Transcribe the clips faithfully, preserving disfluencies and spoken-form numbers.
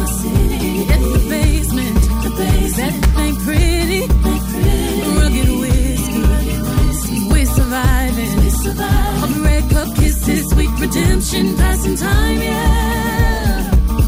city. It's the basement, the basement. That ain't pretty, ain't pretty. Rugged whiskey, we're surviving. We're surviving. All the red cup kisses, sweet redemption, passing time, yeah.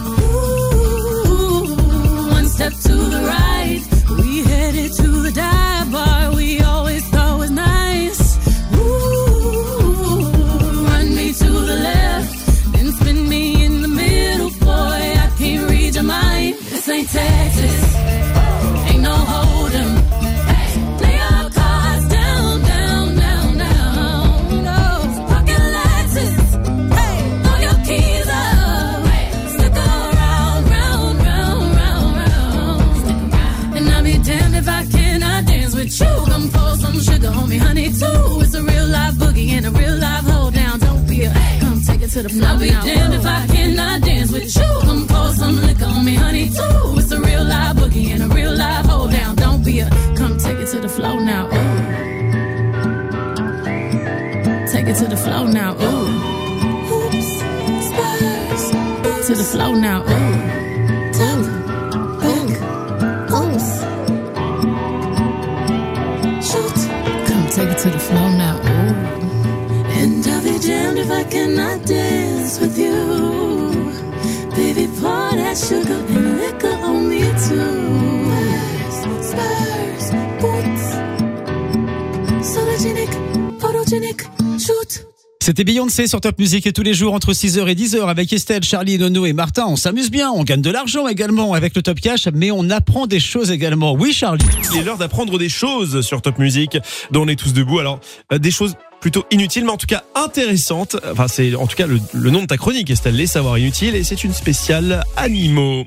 Ooh, one step to the right, we headed to the dive bar we always thought was nice. Ooh, run me to the left, then spin me in the middle, boy, I can't read your mind. This ain't Texas, ain't no hold'em. Hey, lay your cards down, down, down, down. No, pocket Lexus, hey, throw your keys up. Hey, stick around, round, round, round, round. Stick around. And I'll be damned if I cannot dance with you. Come pour some sugar on me, honey, too. It's a real life boogie and a real life hold down. Don't be a, hey, come take it to the floor. I'll be damned if I cannot dance with you. Come pour some liquor on me, honey, too. It's a real life boogie and a real life hold down. Don't be a, come take it to the floor now. Ooh. Take it to the floor now. Ooh. Hoops, spurs, to the floor now. Ooh. Ooh. Ooh. Oops. Shoot. Come take it to the floor now. Ooh. And I'll be damned if I cannot dance with you. Baby, pour that sugar and liquor on me too. Spurs, boots, sologenic, photogenic, shoot. C'était Beyoncé sur Top Music et tous les jours entre six heures et dix heures avec Estelle, Charlie, Nono et Martin. On s'amuse bien, on gagne de l'argent également avec le Top Cash, mais on apprend des choses également. Oui, Charlie. Il est l'heure d'apprendre des choses sur Top Music, dont on est tous debout. Alors, euh, des choses plutôt inutiles, mais en tout cas intéressantes. Enfin, c'est en tout cas le, le nom de ta chronique, Estelle, les savoirs inutiles, et c'est une spéciale animaux.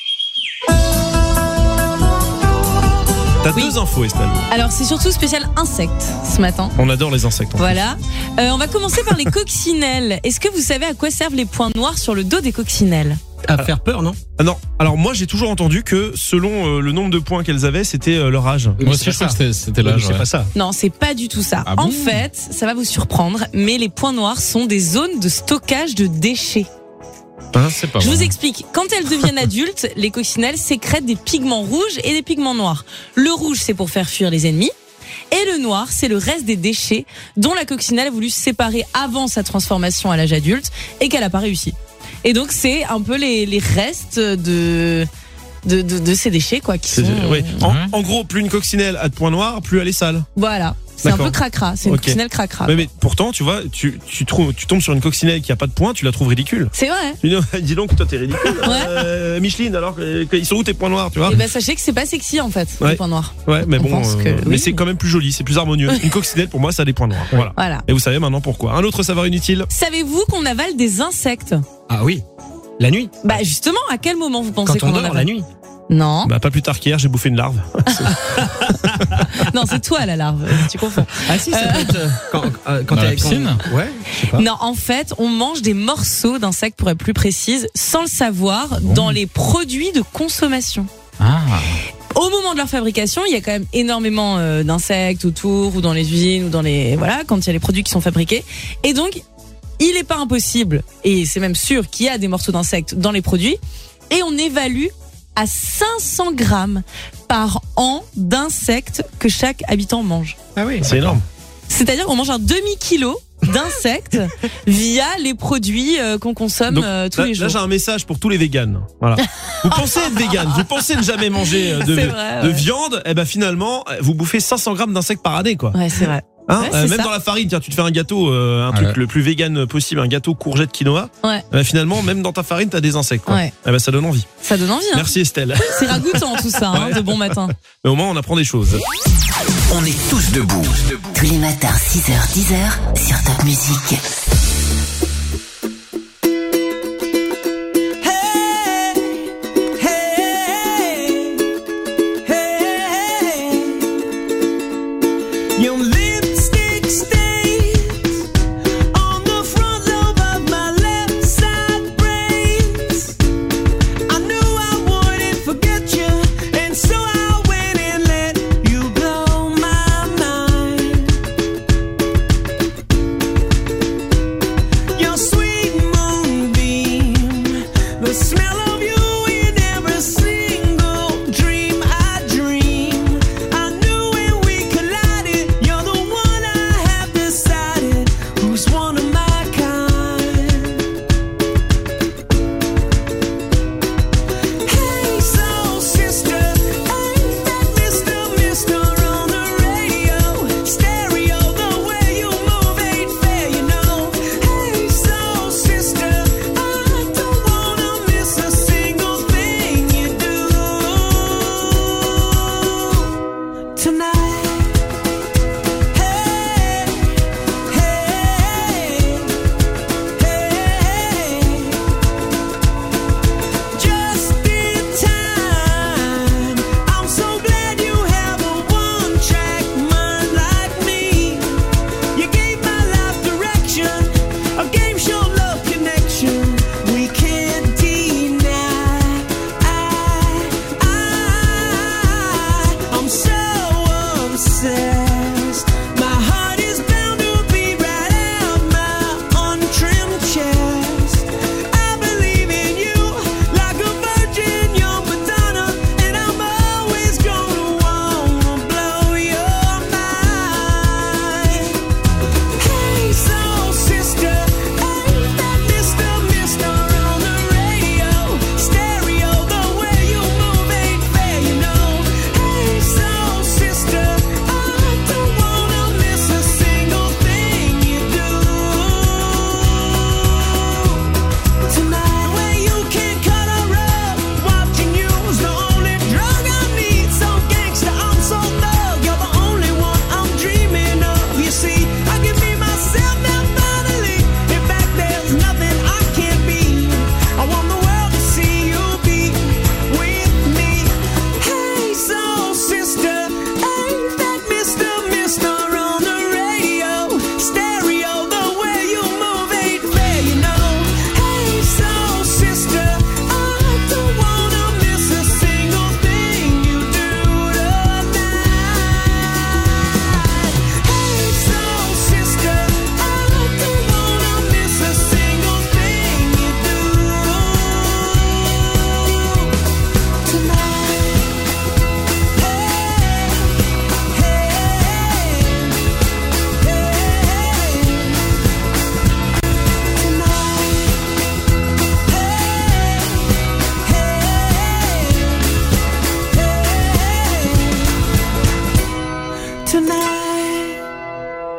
T'as Oui. deux infos, Estelle. Alors c'est surtout spécial insectes ce matin. On adore les insectes. en Voilà. Euh, on va commencer par les coccinelles. Est-ce que vous savez à quoi servent les points noirs sur le dos des coccinelles ? À faire peur, non? Ah non, alors moi j'ai toujours entendu que selon euh, le nombre de points qu'elles avaient, c'était euh, leur âge. Moi aussi, je crois que c'était, c'était l'âge. C'est ouais. pas ça. Non, c'est pas du tout ça. Ah en bon fait, ça va vous surprendre, mais les points noirs sont des zones de stockage de déchets. Hein, c'est pas Je vrai. vous explique. Quand elles deviennent adultes, les coccinelles sécrètent des pigments rouges et des pigments noirs. Le rouge, c'est pour faire fuir les ennemis. Et le noir, c'est le reste des déchets dont la coccinelle a voulu se séparer avant sa transformation à l'âge adulte et qu'elle n'a pas réussi. Et donc, c'est un peu les, les restes de, de, de, de ces déchets, quoi, qui C'est- sont... oui. en, Ouais. en gros, plus une coccinelle a de points noirs, plus elle est sale. Voilà. C'est un D'accord. peu cracra. C'est une Ok. coccinelle cracra. Mais, mais pourtant, tu vois, tu, tu, trouves, tu tombes sur une coccinelle qui a pas de points, tu la trouves ridicule. C'est vrai. Tu dis, dis donc, toi t'es ridicule. Ouais. Euh, Micheline, alors, euh, ils sont où tes points noirs, tu vois? Et ben, sachez que c'est pas sexy, en fait, Ouais. les points noirs. Ouais, mais on bon, pense que mais oui. c'est quand même plus joli, c'est plus harmonieux. Une coccinelle, pour moi, ça a des points noirs. Voilà. Voilà. Et vous savez maintenant pourquoi. Un autre savoir inutile. Savez-vous qu'on avale des insectes? Ah oui. La nuit. Bah, justement, à quel moment vous pensez Quand on qu'on en dort, avale? la nuit. Non. Bah, pas plus tard qu'hier, j'ai bouffé une larve. Non, c'est toi, la larve. Tu confonds. Ah si, ça peut être euh, quand, euh, quand Dans t'es la piscine quand- Ouais, je sais pas. Non, en fait, on mange des morceaux d'insectes, pour être plus précise, sans le savoir, dans les produits de consommation. Ah. Au moment de leur fabrication, il y a quand même énormément euh, d'insectes autour, ou dans les usines, ou dans les... Voilà, quand il y a les produits qui sont fabriqués. Et donc, il n'est pas impossible, et c'est même sûr qu'il y a des morceaux d'insectes dans les produits, et on évalue à cinq cents grammes par an d'insectes que chaque habitant mange. Ah oui. C'est énorme. C'est-à-dire qu'on mange un demi-kilo d'insectes via les produits euh, qu'on consomme Donc, euh, tous là, les là, jours. j'ai un message pour tous les véganes. Voilà. Vous pensez être végane, vous pensez ne jamais manger euh, de, C'est vrai, de ouais. viande, et ben finalement, vous bouffez cinq cents grammes d'insectes par année, quoi. Ouais, c'est vrai. Hein, Ouais, euh, c'est même ça. dans la farine, tiens, tu te fais un gâteau, euh, un Ouais. truc le plus vegan possible, un gâteau courgette quinoa. Ouais. Euh, finalement, même dans ta farine, t'as des insectes, quoi. Ouais. Eh ben, ça donne envie. Ça donne envie. Hein. Merci Estelle. C'est ragoûtant tout ça, hein, Ouais. de bon matin. Mais au moins, on apprend des choses. On est tous debout. Tous les matins, six heures, dix heures, sur Top Music. Your lipstick stains on the front lobe of my left side brains. I knew I wouldn't forget you, and so I went and let you blow my mind.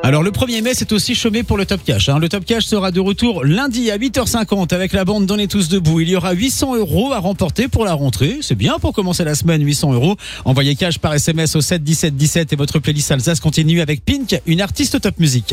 Alors le premier mai, c'est aussi chômé pour le Top Cash. Hein. Le Top Cash sera de retour lundi à huit heures cinquante avec la bande d'On est tous debout. Il y aura huit cents euros à remporter pour la rentrée. C'est bien pour commencer la semaine, huit cents euros. Envoyez cash par S M S au sept dix-sept dix-sept et votre playlist Alsace continue avec Pink, une artiste Top Music.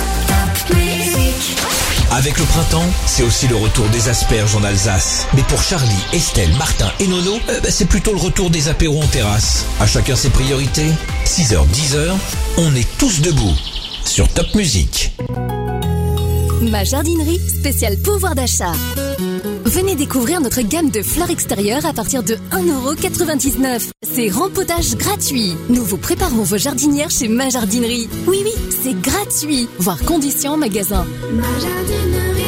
Avec le printemps, c'est aussi le retour des asperges en Alsace. Mais pour Charlie, Estelle, Martin et Nono, euh, bah, c'est plutôt le retour des apéros en terrasse. À chacun ses priorités. six heures, dix heures, on est tous debout sur Top Music. Ma jardinerie spéciale pouvoir d'achat. Venez découvrir notre gamme de fleurs extérieures à partir de un euro quatre-vingt-dix-neuf. C'est rempotage gratuit. Nous vous préparons vos jardinières chez Ma Jardinerie. Oui, oui, c'est gratuit. Voir conditions en magasin. Ma jardinerie.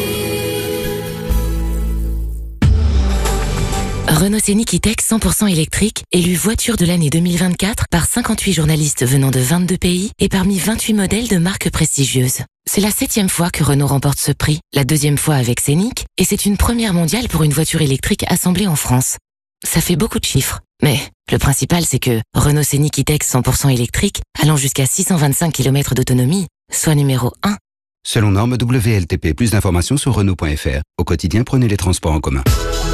Renault Scénic E-Tech cent pour cent électrique, élu voiture de l'année deux mille vingt-quatre par cinquante-huit journalistes venant de vingt-deux pays et parmi vingt-huit modèles de marques prestigieuses. C'est la septième fois que Renault remporte ce prix, la deuxième fois avec Scénic, et c'est une première mondiale pour une voiture électrique assemblée en France. Ça fait beaucoup de chiffres, mais le principal c'est que Renault Scénic E-Tech cent pour cent électrique, allant jusqu'à six cent vingt-cinq kilomètres d'autonomie, soit numéro un. Selon norme W L T P, plus d'informations sur Renault point F R. Au quotidien, prenez les transports en commun.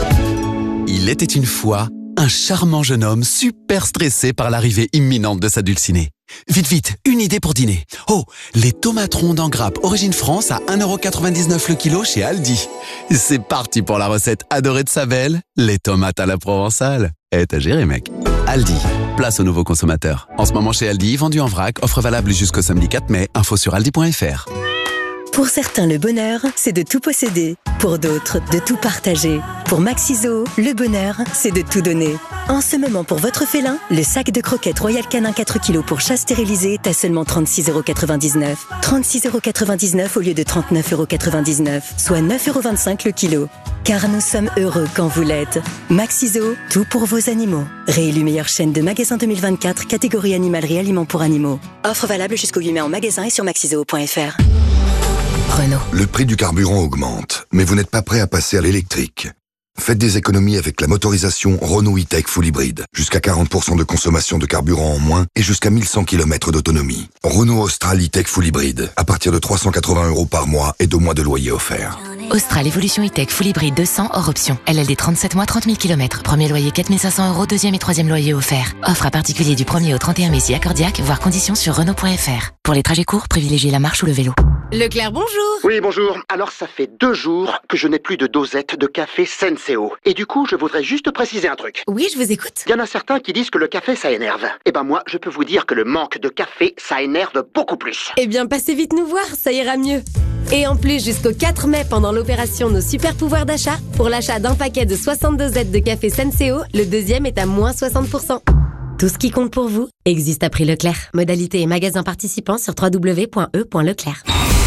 Il était une fois un charmant jeune homme super stressé par l'arrivée imminente de sa dulcinée. Vite, vite, une idée pour dîner. Oh, les tomates rondes en grappe Origine France à un euro quatre-vingt-dix-neuf le kilo chez Aldi. C'est parti pour la recette adorée de sa belle, les tomates à la provençale. Eh, t'as géré, mec. Aldi, place aux nouveaux consommateurs. En ce moment chez Aldi, vendu en vrac, offre valable jusqu'au samedi quatre mai, info sur aldi point F R. Pour certains, le bonheur, c'est de tout posséder. Pour d'autres, de tout partager. Pour Maxiso, le bonheur, c'est de tout donner. En ce moment, pour votre félin, le sac de croquettes Royal Canin quatre kilos pour chat stérilisé est à seulement trente-six euros quatre-vingt-dix-neuf. trente-six euros quatre-vingt-dix-neuf au lieu de trente-neuf euros quatre-vingt-dix-neuf, soit neuf euros vingt-cinq le kilo. Car nous sommes heureux quand vous l'êtes. Maxiso, tout pour vos animaux. Réélu meilleure chaîne de magasins deux mille vingt-quatre, catégorie animalerie aliments pour animaux. Offre valable jusqu'au huit mai en magasin et sur maxiso point F R. Renault. Le prix du carburant augmente, mais vous n'êtes pas prêt à passer à l'électrique. Faites des économies avec la motorisation Renault E-Tech Full Hybrid. Jusqu'à quarante pour cent de consommation de carburant en moins et jusqu'à mille cent kilomètres d'autonomie. Renault Austral E-Tech Full Hybrid. À partir de trois cent quatre-vingts euros par mois et deux mois de loyer offert. Austral Evolution E-Tech Full Hybrid deux cents hors option. L L D trente-sept mois, trente mille kilomètres. Premier loyer quatre mille cinq cents euros, deuxième et troisième loyer offert. Offre à particulier du premier au trente et un mai si accordiaque, voire conditions sur Renault point F R. Pour les trajets courts, privilégiez la marche ou le vélo. Leclerc, bonjour. Oui, bonjour. Alors, ça fait deux jours que je n'ai plus de dosette de café Senseo. Et du coup, je voudrais juste préciser un truc. Oui, je vous écoute. Il y en a certains qui disent que le café, ça énerve. Eh ben moi, je peux vous dire que le manque de café, ça énerve beaucoup plus. Eh bien, passez vite nous voir, ça ira mieux. Et en plus, jusqu'au quatre mai, pendant l'opération Nos Super Pouvoirs d'achat, pour l'achat d'un paquet de soixante-deux dosettes de café Senseo, le deuxième est à moins soixante pour cent. Tout ce qui compte pour vous existe à prix Leclerc. Modalité et magasins participants sur w w w point e point leclerc.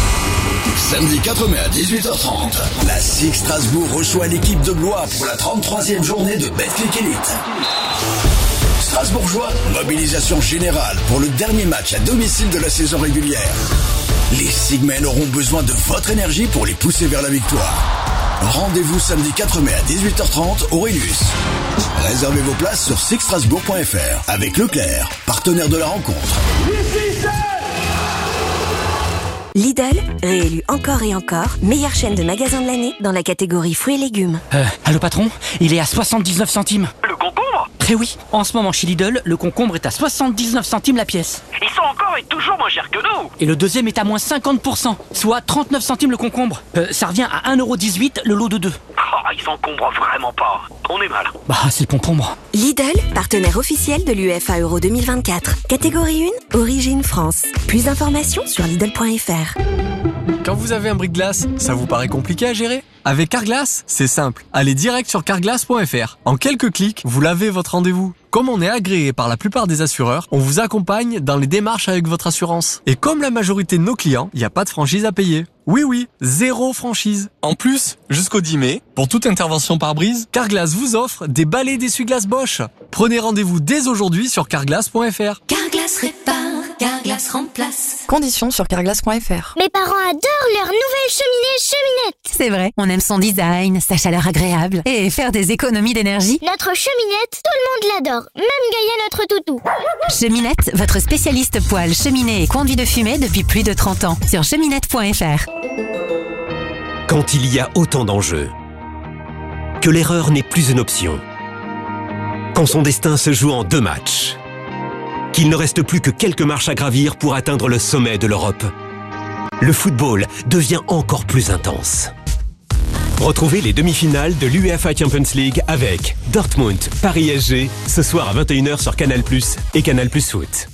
Samedi quatre mai à dix-huit heures trente, la S I C Strasbourg reçoit l'équipe de Blois pour la trente-troisième journée de Betclic Elite. Strasbourgeois, mobilisation générale pour le dernier match à domicile de la saison régulière. Les Sigmen auront besoin de votre énergie pour les pousser vers la victoire. Rendez-vous samedi quatre mai à dix-huit heures trente au Rélus. Réservez vos places sur six strasbourg point F R avec Leclerc, partenaire de la rencontre. Lidl, réélu encore et encore, meilleure chaîne de magasins de l'année dans la catégorie fruits et légumes. Euh, allô patron, il est à soixante-dix-neuf centimes. Le concombre ? Eh oui, en ce moment chez Lidl, le concombre est à soixante-dix-neuf centimes la pièce. Ils sont encore et toujours moins chers que nous. Et le deuxième est à moins cinquante pour cent, soit trente-neuf centimes le concombre. Euh, ça revient à un euro dix-huit le lot de deux. Oh, ils s'encombrent vraiment pas. On est mal. Bah, c'est le concombre. Lidl, partenaire officiel de l'U E F A Euro deux mille vingt-quatre. Catégorie un, Origine France. Plus d'informations sur Lidl point F R. Quand vous avez un brise-glace, ça vous paraît compliqué à gérer ? Avec Carglass, c'est simple. Allez direct sur carglass point F R. En quelques clics, vous lavez votre rendez-vous. Comme on est agréé par la plupart des assureurs, on vous accompagne dans les démarches avec votre assurance. Et comme la majorité de nos clients, il n'y a pas de franchise à payer. Oui, oui, zéro franchise. En plus, jusqu'au dix mai, pour toute intervention par brise, Carglass vous offre des balais d'essuie-glace Bosch. Prenez rendez-vous dès aujourd'hui sur carglass point F R. Carglass répare, Carglass remplace. Conditions sur carglass point f r. Mes parents adorent leur nouvelle cheminée Cheminette. C'est vrai, on aime son design, sa chaleur agréable et faire des économies d'énergie. Notre cheminette, tout le monde l'adore, même Gaïa notre toutou. Cheminette, votre spécialiste poêle, cheminée et conduit de fumée depuis plus de trente ans. Sur cheminette point f r. Quand il y a autant d'enjeux, que l'erreur n'est plus une option, quand son destin se joue en deux matchs, qu'il ne reste plus que quelques marches à gravir pour atteindre le sommet de l'Europe, le football devient encore plus intense. Retrouvez les demi-finales de l'UEFA Champions League avec Dortmund, Paris S G, ce soir à vingt et une heures sur Canal plus, et Canal plus Foot.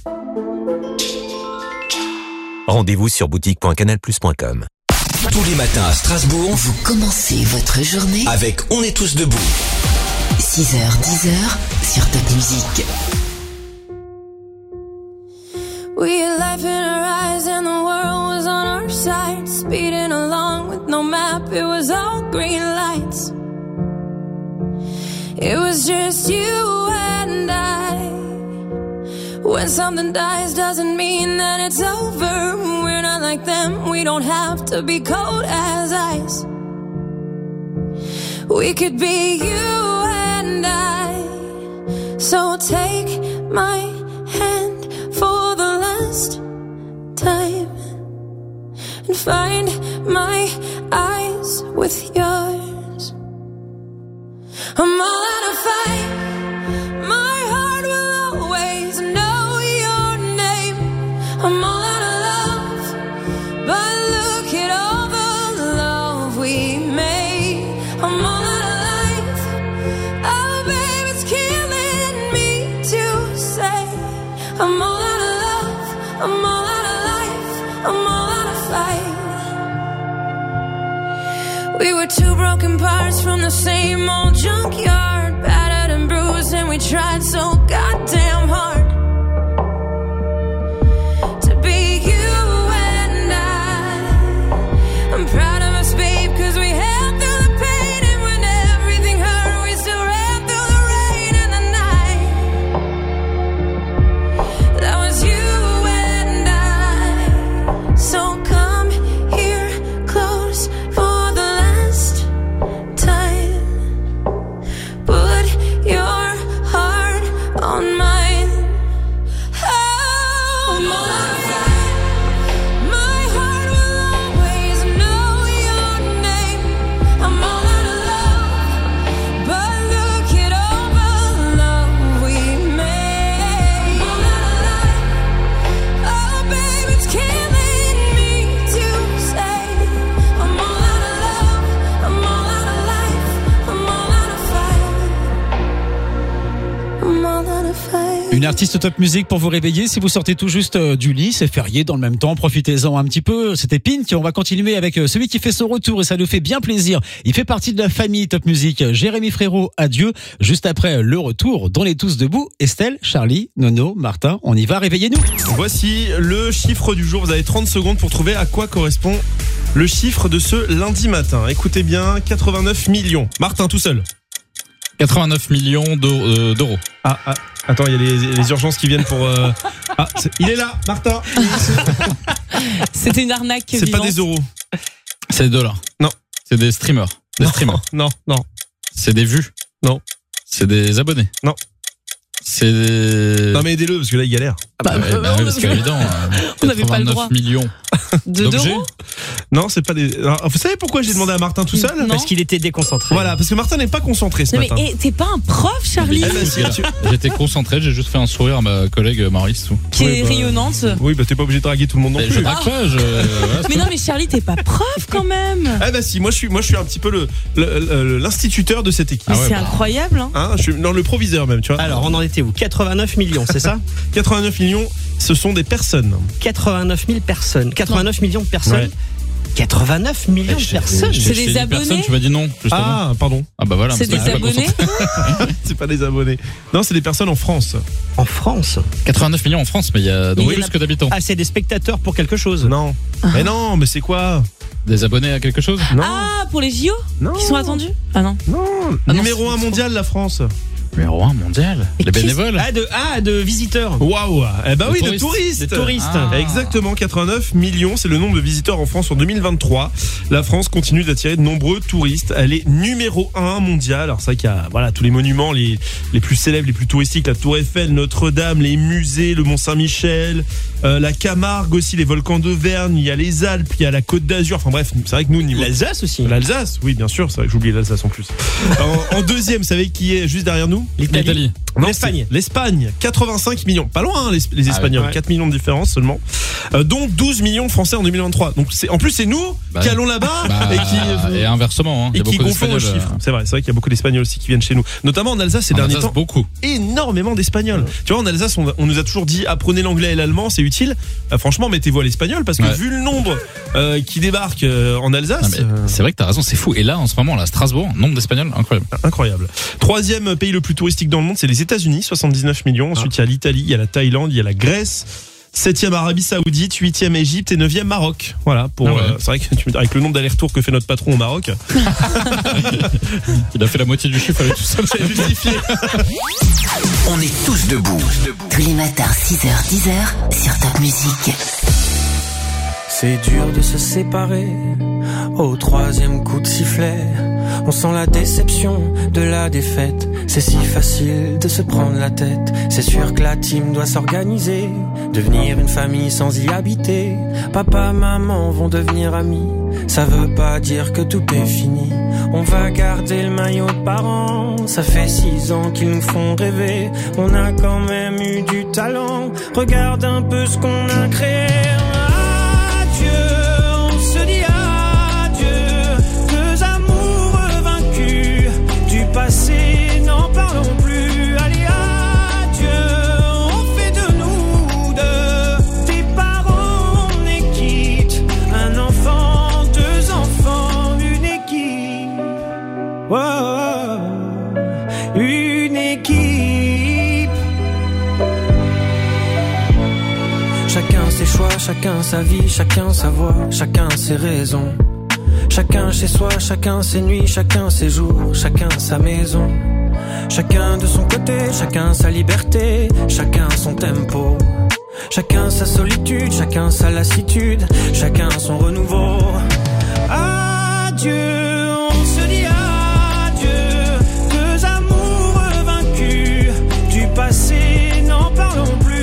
Rendez-vous sur boutique point canal plus point com. Tous les matins à Strasbourg, vous commencez votre journée avec On est tous debout. six heures dix heures sur Top Music. We had life in our eyes and the world was on our side. Speeding along with no map, it was all green lights. It was just you and I. When something dies doesn't mean that it's over. We're not like them, we don't have to be cold as ice. We could be you and I. So take my hand for the last time and find my eyes with yours. I'm all out of fight. My heart will always know your name. I'm all out of love, but look at all the love we made. I'm all out of life. Oh, babe, it's killing me to say I'm all out of love. I'm all out of life. I'm all out of fight. We were two broken parts from the same old junkyard, battered and bruised, and we tried so goddamn hard to be you and I. I'm proud of us, babe, cause we held through the pain, and when everything hurt, we still ran through the rain and the night. That was you and I. So come here close for the last time. Put your heart on mine. Oh, I'm all out of fight. My heart will always know your name. I'm all out of love, but look at all the love we made. I'm all out of life. Oh, babe, it's killing me to say I'm all out of love. I'm all out of life. I'm all out of fight. I'm all out of fight. Une artiste top musique pour vous réveiller si vous sortez tout juste euh, du lit, c'est férié dans le même temps, profitez-en un petit peu. C'était Pink, on va continuer avec euh, celui qui fait son retour et ça nous fait bien plaisir. Il fait partie de la famille top musique, Jérémy Frérot, adieu. Juste après le retour, dans les tous debout, Estelle, Charlie, Nono, Martin, on y va, réveillez-nous. Voici le chiffre du jour, vous avez trente secondes pour trouver à quoi correspond le chiffre de ce lundi matin. Écoutez bien, quatre-vingt-neuf millions. Martin tout seul. quatre-vingt-neuf millions d'euros. Ah, ah, attends, il y a les, les urgences qui viennent pour... Euh... Ah, c'est... il est là, Martin. C'était une arnaque. C'est vivante. pas des euros. C'est des dollars. Non. C'est des streamers. Des non, streamers. Non, non. C'est des vues. Non. C'est des abonnés. Non. C'est des... Non mais aidez-le parce que là il galère. Bah, bah, bah, oui, parce que évident. On n'avait pas le droit. Millions de d'euros. Non, c'est pas des. Alors, vous savez pourquoi j'ai demandé à Martin tout seul? Non. Parce qu'il était déconcentré. Voilà, parce que Martin n'est pas concentré ce non, matin. Mais et, t'es pas un prof, Charlie? Eh ben, si, tu... J'étais concentré, j'ai juste fait un sourire à ma collègue Maurice. Tout. Qui oui, est bah... rayonnante. Oui, bah t'es pas obligé de draguer tout le monde non mais plus. Je drague pas. Je... Ouais, mais non, mais Charlie, t'es pas prof quand même. Ah bah si, moi je suis, moi je suis un petit peu le, le, le l'instituteur de cette équipe. Mais ah ouais, c'est bah... incroyable. Hein. Hein, je suis non le proviseur même, tu vois. Alors on en était où? quatre-vingt-neuf millions, c'est ça? quatre-vingt-neuf millions, ce sont des personnes. quatre-vingt-neuf mille personnes. quatre-vingt-neuf millions de personnes. Ouais. quatre-vingt-neuf millions de personnes. C'est des abonnés. Personnes, tu m'as dit non. Justement. Ah, pardon. Ah bah voilà. C'est des abonnés. C'est pas des abonnés. Non, c'est des personnes en France. En France. quatre-vingt-neuf millions en France, mais il y a donc oui, plus que d'habitants. Ah, c'est des spectateurs pour quelque chose. Non. Ah. Mais non, mais c'est quoi? Des abonnés à quelque chose? Non. Ah, pour les J O non. Qui sont attendus? Ah non. Non. Ah Numéro non, un mondial, la France. Numéro un mondial. Les bénévoles. Ah de, ah, de visiteurs. Waouh. Eh ben oui, touristes. de touristes. Des touristes. Ah. Exactement, quatre-vingt-neuf millions, c'est le nombre de visiteurs en France en deux mille vingt-trois. La France continue d'attirer de nombreux touristes. Elle est numéro un mondial. Alors c'est vrai qu'il y a voilà, tous les monuments les, les plus célèbres, les plus touristiques, la Tour Eiffel, Notre-Dame, les musées, le Mont-Saint-Michel, euh, la Camargue aussi, les volcans d'Auvergne, il y a les Alpes, il y a la Côte d'Azur. Enfin bref, c'est vrai que nous... Niveau... L'Alsace aussi. L'Alsace, oui bien sûr, c'est vrai que j'oublie l'Alsace en plus. en, en deuxième, vous savez qui est juste derrière nous? L'Italie. Non, L'Espagne. L'Espagne, quatre-vingt-cinq millions. Pas loin, hein, les, les Espagnols. Ah oui, ouais. quatre millions de différence seulement. Euh, dont douze millions de Français en deux mille vingt-trois. Donc, c'est, en plus, c'est nous bah, qui allons là-bas bah, et qui. Et inversement, hein. Et qui gonflons le chiffre. C'est vrai, c'est vrai qu'il y a beaucoup d'Espagnols aussi qui viennent chez nous. Notamment en Alsace ces en derniers Alsace, temps. Beaucoup. Énormément d'Espagnols. Ouais. Tu vois, en Alsace, on, on nous a toujours dit apprenez l'anglais et l'allemand, c'est utile. Bah, franchement, mettez-vous à l'espagnol parce que ouais. vu le nombre euh, qui débarque euh, en Alsace. Non, c'est vrai que t'as raison, c'est fou. Et là, en ce moment, là, Strasbourg, nombre d'Espagnols, incroyable. Incroyable. Troisième pays le plus touristique dans le monde, c'est les États-Unis, soixante-dix-neuf millions. Ensuite, il y a l'Italie, il y a la Thaïlande, il y a la Grèce. Septième Arabie Saoudite, huitième Égypte et neuvième Maroc. Voilà. Pour, ah ouais. euh, c'est vrai que tu, avec le nombre d'allers-retours que fait notre patron au Maroc. Il a fait la moitié du chiffre avec tout ça. C'est justifié. On est tous debout. Tous les matins, six heures, dix heures, sur Top Music. C'est dur de se séparer au troisième coup de sifflet. On sent la déception de la défaite. C'est si facile de se prendre la tête. C'est sûr que la team doit s'organiser, devenir une famille sans y habiter. Papa, maman vont devenir amis. Ça veut pas dire que tout est fini. On va garder le maillot de parents. Ça fait six ans qu'ils nous font rêver. On a quand même eu du talent. Regarde un peu ce qu'on a créé. On se dit adieu, deux amours vaincus, du passé n'en parlons plus. Allez adieu, on fait de nous deux, des parents on est quitte, un enfant, deux enfants, une équipe, oh, une équipe. Chacun ses choix, chacun sa vie, chacun sa voix, chacun ses raisons. Chacun chez soi, chacun ses nuits, chacun ses jours, chacun sa maison. Chacun de son côté, chacun sa liberté, chacun son tempo. Chacun sa solitude, chacun sa lassitude, chacun son renouveau. Adieu, on se dit adieu, deux amours vaincus, du passé n'en parlons plus.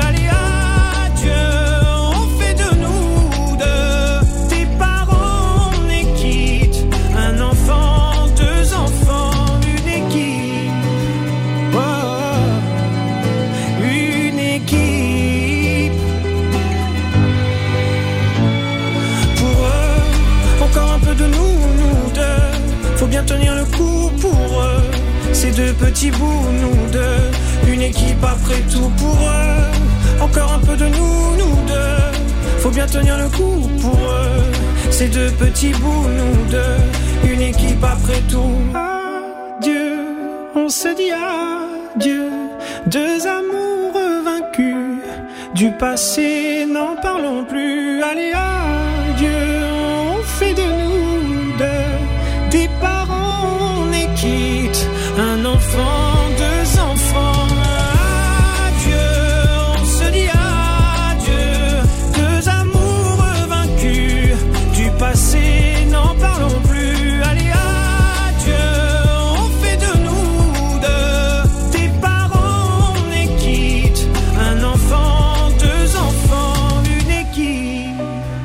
Tenir le coup pour eux, ces deux petits bouts, nous deux, une équipe après tout pour eux, encore un peu de nous, nous deux, faut bien tenir le coup pour eux, ces deux petits bouts, nous deux, une équipe après tout. Adieu, on se dit adieu, deux amours vaincus, du passé n'en parlons plus, allez adieu, on fait de nous deux, des parents on est quitte, un enfant, deux enfants. Adieu, on se dit adieu, deux amours vaincus, du passé n'en parlons plus. Allez adieu, on fait de nous deux, des parents on est quitte, un enfant, deux enfants, une équipe.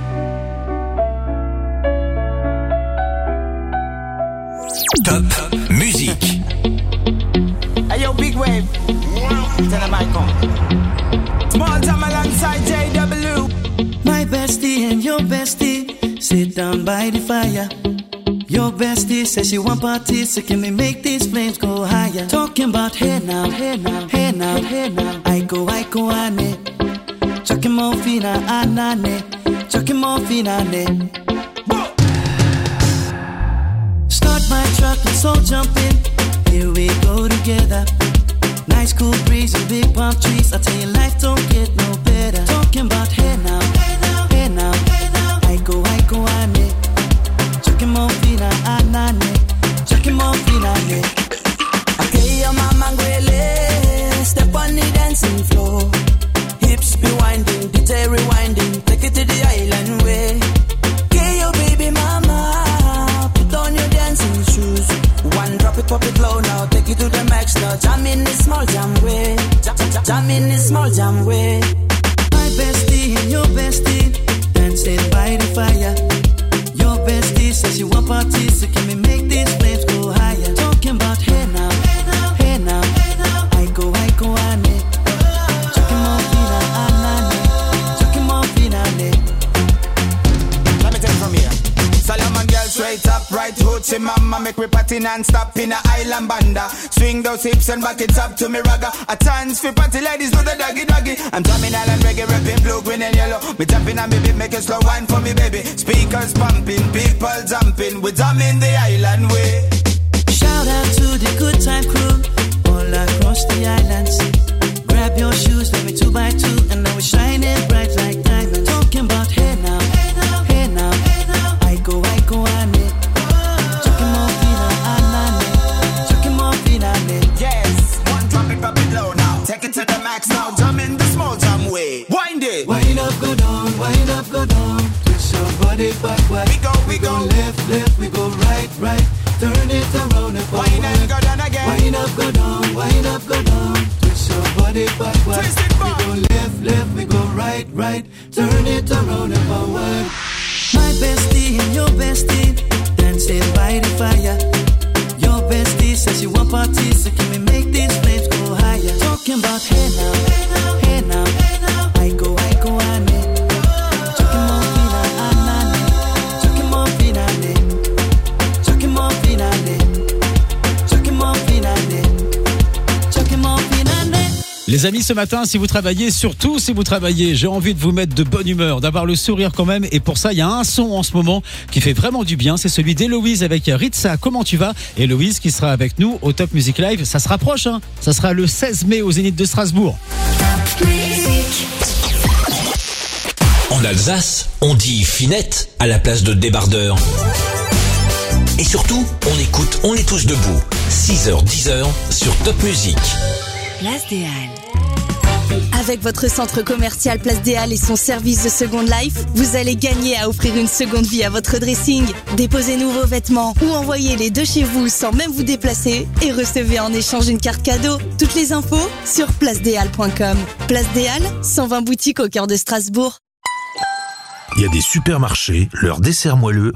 Top Musique. Hey yo, big wave. Tell them I come. Small time alongside J W. My bestie and your bestie sit down by the fire. Your bestie says she want parties, so can we make these flames go higher? Talking about hey now, hey now, hey now, hey now. I go, I go, ane. Chucking more fina, anane. Chucking more fina, ane. My truck, let's all jump in. Here we go together. Nice cool breeze and big palm trees. I tell you, life don't get no better. Talking about hey now, hey now, hey now, hey now. I go, I go, ane. Chucking more fina, anane. Chucking more fina, ane. Okay, your mama go relax now. Jam in the small jam way. Jam, jam, jam in the small jam way. My bestie and your bestie dancing by the fire. Your bestie says you want parties, so can we make these flames go higher? Talking about hey now, hey now, hey now, hey now. I go, I go, I need. Chucking more fina, I chucking more fina, let me take it from here. Solomon girl straight up, right hoochie mama. Make me party non-stop in a island banda. Swing those hips and back it up to me ragga. A chance for party ladies do the doggy doggy. I'm drumming island reggae, rapping blue, green and yellow. Me jumping on me beat, make a slow wine for me baby. Speakers pumping, people jumping. We drumming the island way. Shout out to the good time crew all across the islands. Grab your shoes, let me two by two, and now we're shining bright like diamonds. Talking about hey now, hey now, hey now, hey now. I go, I go, I need. Chucking more fina, I need. Chucking more fina, I need. Yes, one drop it, pop it low now. Take it to the max now. Jump in the small jam way. Wind it. Wind up, go down, wind up, go down. Twist your body backward. We go, we, we go. go left, left, we go right, right. Turn it around and forward. Wind up, go down again. Wind up, go down, wind up, go down. Twist your body backward. Twist it back. We go left, left, we go right, right. Turn it around and forward. My bestie and your bestie dancing by the fire. Your bestie says you want parties, so can we make these flames go higher? Talking about hey now, hey now, hey now, hey now. I go, I go, I need. Chucking more fina, I need. Chucking more fina, I need. Chucking more fina, I need. Chucking more fina, I need. Chucking more fina, I need. Les amis, ce matin, si vous travaillez, surtout si vous travaillez, j'ai envie de vous mettre de bonne humeur, d'avoir le sourire quand même. Et pour ça, il y a un son en ce moment qui fait vraiment du bien. C'est celui d'Héloïse avec Ritza. Comment tu vas? Héloïse qui sera avec nous au Top Music Live. Ça se rapproche, hein. Ça sera le seize mai au Zénith de Strasbourg. En Alsace, on dit finette à la place de débardeur. Et surtout, on écoute On est tous debout. six heures dix heures sur Top Music. Place des Halles. Avec votre centre commercial Place des Halles et son service de Second Life, vous allez gagner à offrir une seconde vie à votre dressing. Déposez-nous vos vêtements ou envoyez-les de chez vous sans même vous déplacer et recevez en échange une carte cadeau. Toutes les infos sur place des halles point com. Place des Halles, cent vingt boutiques au cœur de Strasbourg. Il y a des supermarchés, leur dessert moelleux,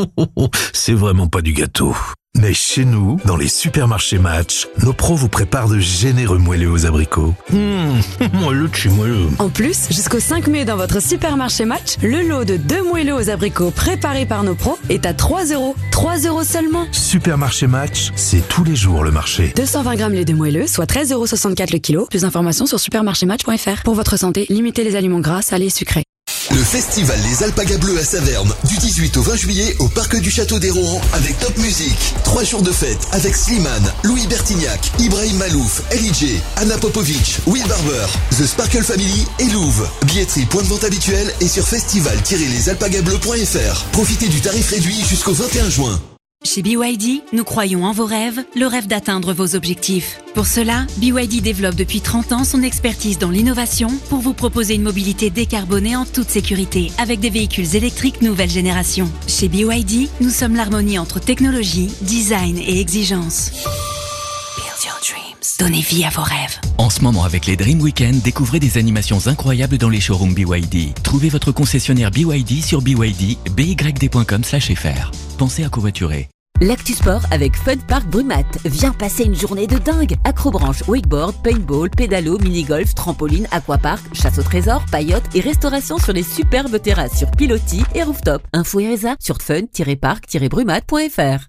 c'est vraiment pas du gâteau. Mais chez nous, dans les supermarchés Match, nos pros vous préparent de généreux moelleux aux abricots. Mmh, moelleux de chez moelleux. En plus, jusqu'au cinq mai dans votre supermarché Match, le lot de deux moelleux aux abricots préparés par nos pros est à trois euros. trois euros seulement. Supermarché Match, c'est tous les jours le marché. deux cent vingt grammes les deux moelleux, soit treize euros soixante-quatre le kilo. Plus d'informations sur supermarché match point f r. Pour votre santé, limitez les aliments gras, salés et sucrés. Le festival Les Alpagas Bleus à Saverne, du dix-huit au vingt juillet au parc du Château des Rohan avec Top Music. Trois jours de fête avec Slimane, Louis Bertignac, Ibrahim Malouf, L I J, Anna Popovic, Will Barber, The Sparkle Family et Louvre. Billetterie point de vente habituelle et sur festival tiret les alpagas bleus point f r. Profitez du tarif réduit jusqu'au vingt et un juin. Chez B Y D, nous croyons en vos rêves, le rêve d'atteindre vos objectifs. Pour cela, B Y D développe depuis trente ans son expertise dans l'innovation pour vous proposer une mobilité décarbonée en toute sécurité avec des véhicules électriques nouvelle génération. Chez B Y D, nous sommes l'harmonie entre technologie, design et exigence. Build your dreams. Donnez vie à vos rêves. En ce moment, avec les Dream Weekend, découvrez des animations incroyables dans les showrooms B Y D. Trouvez votre concessionnaire B Y D sur B Y D, B Y D point com slash F R. Pensez à covoiturer. L'actu sport avec Fun Park Brumat. Viens passer une journée de dingue. Acrobranche, wakeboard, paintball, pédalo, mini-golf, trampoline, aquapark, chasse au trésor, paillote et restauration sur les superbes terrasses sur pilotis et rooftop. Info et résa sur fun tiret park tiret brumat point f r.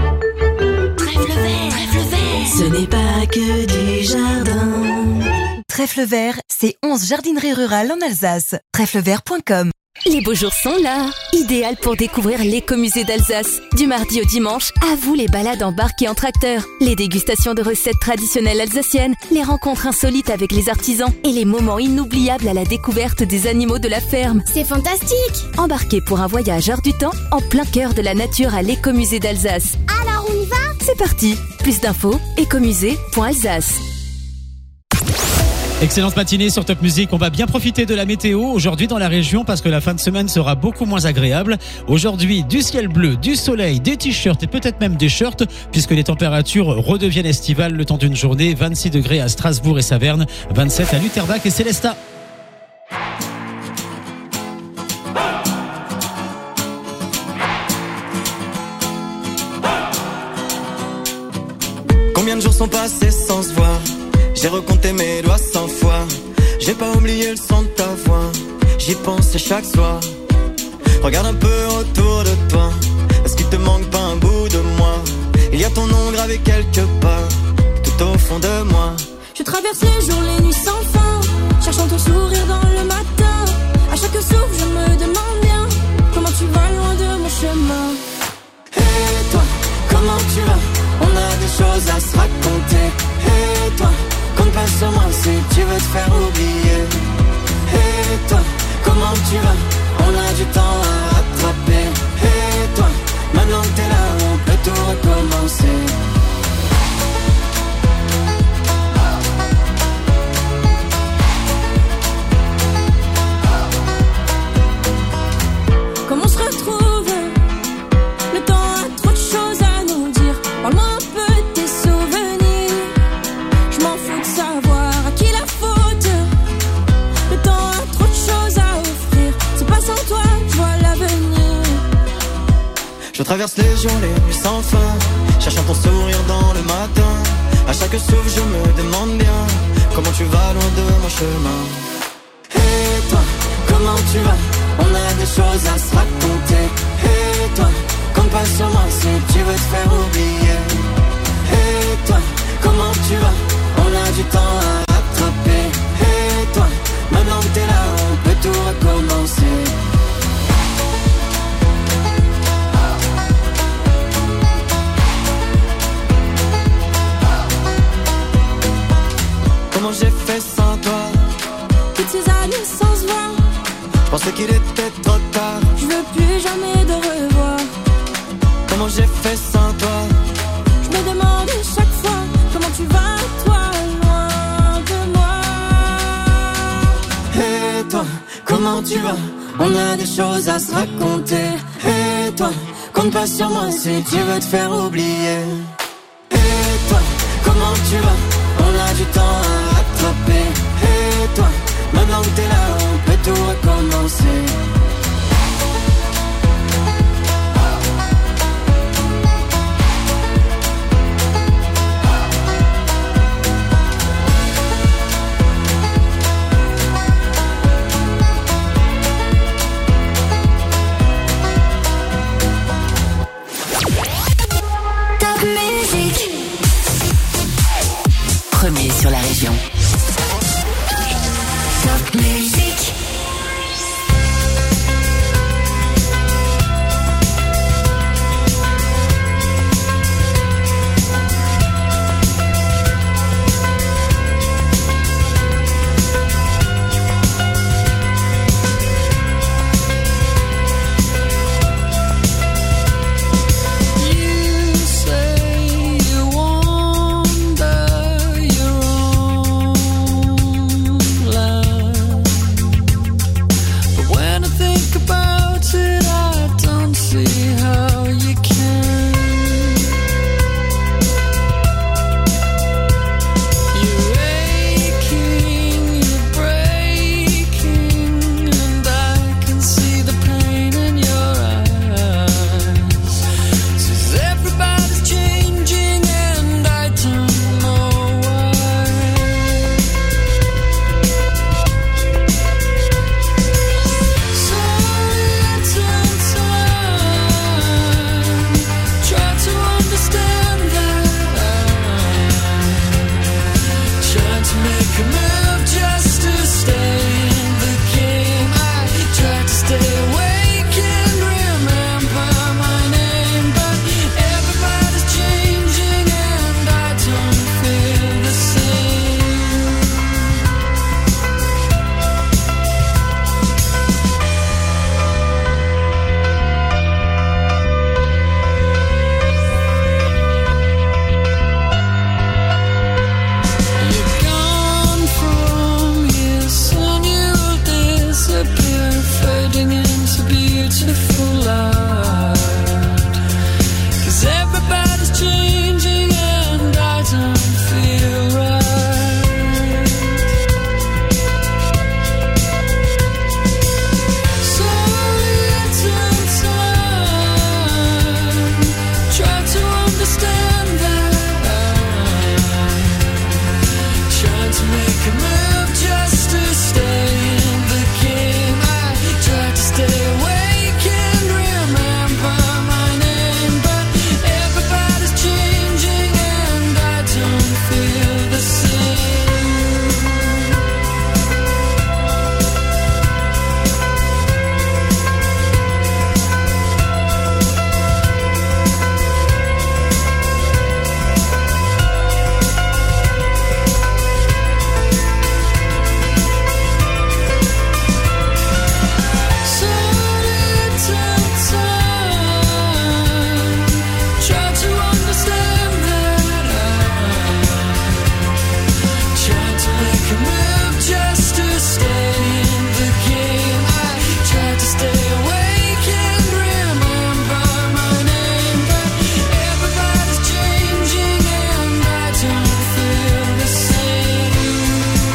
Trèfle vert, trèfle vert. Ce n'est pas que du jardin. Trèfle vert, c'est onze jardineries rurales en Alsace. trèfle vert point com. Les beaux jours sont là, idéal pour découvrir l'écomusée d'Alsace. Du mardi au dimanche, à vous les balades en barque et en tracteur, les dégustations de recettes traditionnelles alsaciennes, les rencontres insolites avec les artisans et les moments inoubliables à la découverte des animaux de la ferme. C'est fantastique! Embarquez pour un voyage hors du temps, en plein cœur de la nature à l'écomusée d'Alsace. Alors on y va? C'est parti. Plus d'infos, écomusée point alsace. Excellente matinée sur Top Music. On va bien profiter de la météo aujourd'hui dans la région parce que la fin de semaine sera beaucoup moins agréable. Aujourd'hui, du ciel bleu, du soleil, des t-shirts et peut-être même des shirts puisque les températures redeviennent estivales le temps d'une journée. vingt-six degrés à Strasbourg et Saverne, vingt-sept à Lutterbach et Célestat. Combien de jours sont passés sans se voir? J'ai recompté mes doigts cent fois. J'ai pas oublié le son de ta voix. J'y pense chaque soir. Regarde un peu autour de toi. Est-ce qu'il te manque pas un bout de moi? Il y a ton nom gravé quelque part, tout au fond de moi. Je traverse les jours, les nuits sans fin, cherchant ton sourire dans le matin. À chaque souffle, je me demande bien comment tu vas loin de mon chemin. Et toi, comment tu vas? On a des choses à se raconter. Et toi, compte pas sur moi si tu veux te faire oublier. Et toi, comment tu vas? On a du temps à rattraper. Et toi, maintenant que t'es là, on peut tout recommencer. Comment on se retrouve? Le temps a trop de choses à nous dire. Parle-moi un peu de tes souvenirs. Je m'en fous de savoir à qui la faute. Le temps a trop de choses à offrir. C'est pas sans toi que je vois l'avenir. Je traverse les jours, les nuits sans fin, cherchant ton sourire dans le matin. À chaque souffle, je me demande bien comment tu vas loin de mon chemin. Et toi, comment tu vas? On a des choses à se raconter. Et toi, compte pas sur moi si tu veux te faire oublier. Et toi, comment tu vas? On a du temps à rattraper. Et toi, maintenant que t'es là, on peut tout recommencer. Comment j'ai fait sans toi? Toutes ces années sans se voir. Je pensais qu'il était trop tard. Je veux plus jamais de revoir. Comment j'ai fait sans toi? Je me demande chaque fois comment tu vas, toi, loin de moi. Et toi, comment tu vas? On a des choses à se raconter. Et toi, compte pas sur moi si tu veux te faire oublier. Et toi, comment tu vas? On a du temps à rattraper. Et toi, maintenant que t'es là, on peut tout recommencer. Top Music. Premier sur la région. Top Music. You say you wander your own love. feel right. So little time, try to understand that I'm trying to make a move just to stay in the game. I try to stay awake and remember my name, but everybody's changing and I don't feel the same. So little time, try to understand that I'm trying to make a move just to stay in the game. I try to stay awake and remember my name, but everybody's changing and I don't feel the same.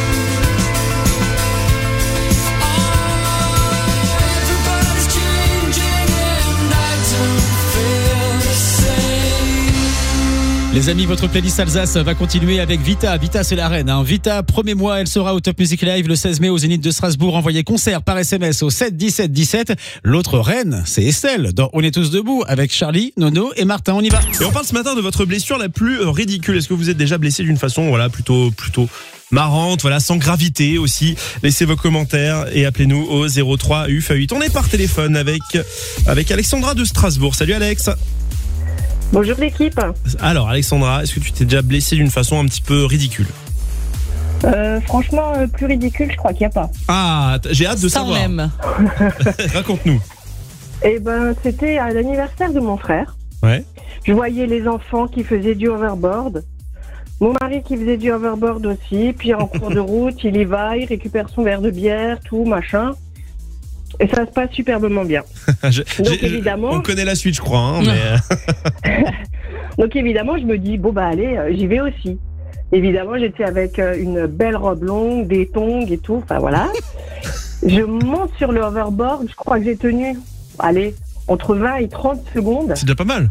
Everybody's changing and I don't feel the same. Les amis, votre playlist Alsace va continuer avec Vita. Vita, c'est la reine. Hein. Vita, premier mois, elle sera au Top Music Live le seize mai au Zénith de Strasbourg. Envoyez concert par S M S au sept dix-sept dix-sept. L'autre reine, c'est Estelle. Dans On est tous debout avec Charlie, Nono et Martin. On y va. Et on parle ce matin de votre blessure la plus euh, ridicule. Est-ce que vous êtes déjà blessé d'une façon, voilà, plutôt, plutôt marrante, voilà, sans gravité aussi? Laissez vos commentaires et appelez-nous au zéro trois U F A huit. On est par téléphone avec, avec Alexandra de Strasbourg. Salut Alex. Bonjour l'équipe. Alors Alexandra, est-ce que tu t'es déjà blessé d'une façon un petit peu ridicule? Euh, franchement, euh, plus ridicule, je crois qu'il n'y a pas. Ah, t- j'ai hâte de Ça, on savoir. aime. Raconte-nous. Eh ben, c'était à l'anniversaire de mon frère. Ouais. Je voyais les enfants qui faisaient du overboard. Mon mari qui faisait du overboard aussi. Puis en cours de route, il y va, il récupère son verre de bière, tout, machin. Et ça se passe superbement bien. Je- Donc j'ai- évidemment... On connaît la suite, je crois. Hein, mais... Donc évidemment, je me dis, bon bah allez, euh, j'y vais aussi. Évidemment, j'étais avec euh, une belle robe longue, des tongs et tout, enfin voilà. Je monte sur le hoverboard, je crois que j'ai tenu, allez, entre vingt et trente secondes. C'est déjà pas mal.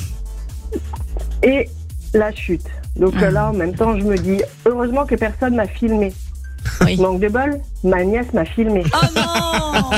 Et la chute. Donc euh, là, en même temps, je me dis, heureusement que personne m'a filmé. Manque de bol, ma nièce m'a filmé. Oh non.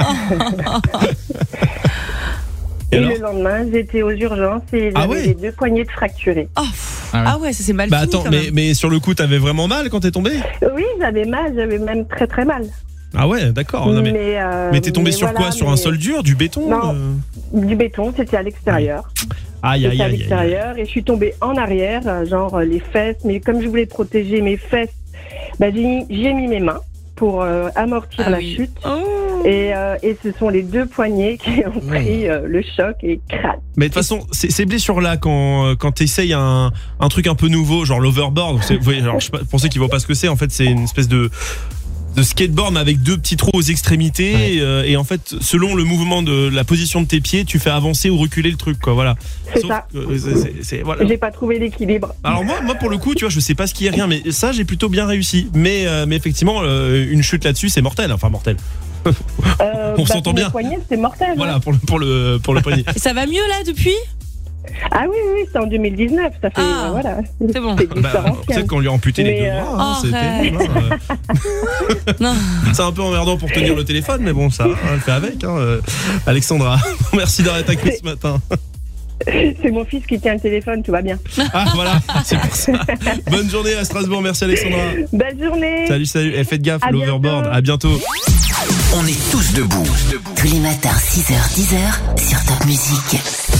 Et le lendemain, j'étais aux urgences et j'avais Ah ouais les deux poignets de fracturés. Oh, ah ouais, ça c'est mal Bah fini attends, quand mais, même. mais sur le coup, t'avais vraiment mal quand t'es tombé? Oui, j'avais mal, j'avais même très très mal. Ah ouais, d'accord. Non, mais Mais, euh, mais t'es tombé mais sur voilà, quoi? Sur un mais- sol dur, du béton? Non, euh du béton, c'était à l'extérieur. Aïe, aïe, C'était à aïe, aïe. l'extérieur et je suis tombée en arrière, euh, genre euh, les fesses, mais comme je voulais protéger mes fesses, bah, j'ai, mis- j'ai mis mes mains pour euh, amortir Ah la oui. chute. Oh. Et, euh, et ce sont les deux poignets qui ont pris euh, le choc et crac. Mais de toute façon, ces, ces blessures-là, quand, euh, quand t'essayes un, un truc un peu nouveau, genre l'overboard, c'est- vous voyez, alors, je sais pas, pour ceux qui voient pas ce que c'est, en fait, c'est une espèce de, de skateboard mais avec deux petits trous aux extrémités. Ouais. Et, euh, et en fait, selon le mouvement de la position de tes pieds, tu fais avancer ou reculer le truc, quoi. Voilà. C'est Sauf ça. que, euh, c'est- c'est- c'est- voilà. J'ai pas trouvé l'équilibre. Alors moi, moi pour le coup, tu vois, je sais pas ce qui est rien, mais ça j'ai plutôt bien réussi. Mais, euh, mais effectivement, euh, une chute là-dessus, c'est mortel. Enfin mortel. Euh, On bah, s'entend pour bien. Le poignet, c'était mortel. Voilà hein. pour le pour le pour le poignet. Et ça va mieux là depuis? Ah oui, oui, c'est en deux mille dix-neuf, ça fait, Ah, euh, voilà. c'est bon. C'est du Bah, sport ancien. peut-être qu'on lui a amputé les Mais, deux euh, bras. hein, c'est Arrête. terrible, hein, Non. euh. C'est un peu emmerdant pour tenir le téléphone, mais bon, ça, on le fait avec. Hein, euh. Alexandra, merci d'avoir été avec nous ce matin. C'est mon fils qui tient le téléphone, tout va bien. Ah voilà, c'est pour ça. Bonne journée à Strasbourg, merci Alexandra. Belle journée. Salut, salut. Et faites gaffe, À l'overboard. bientôt. À bientôt. On est tous debout. Tous les matins, six heures dix sur Top Music.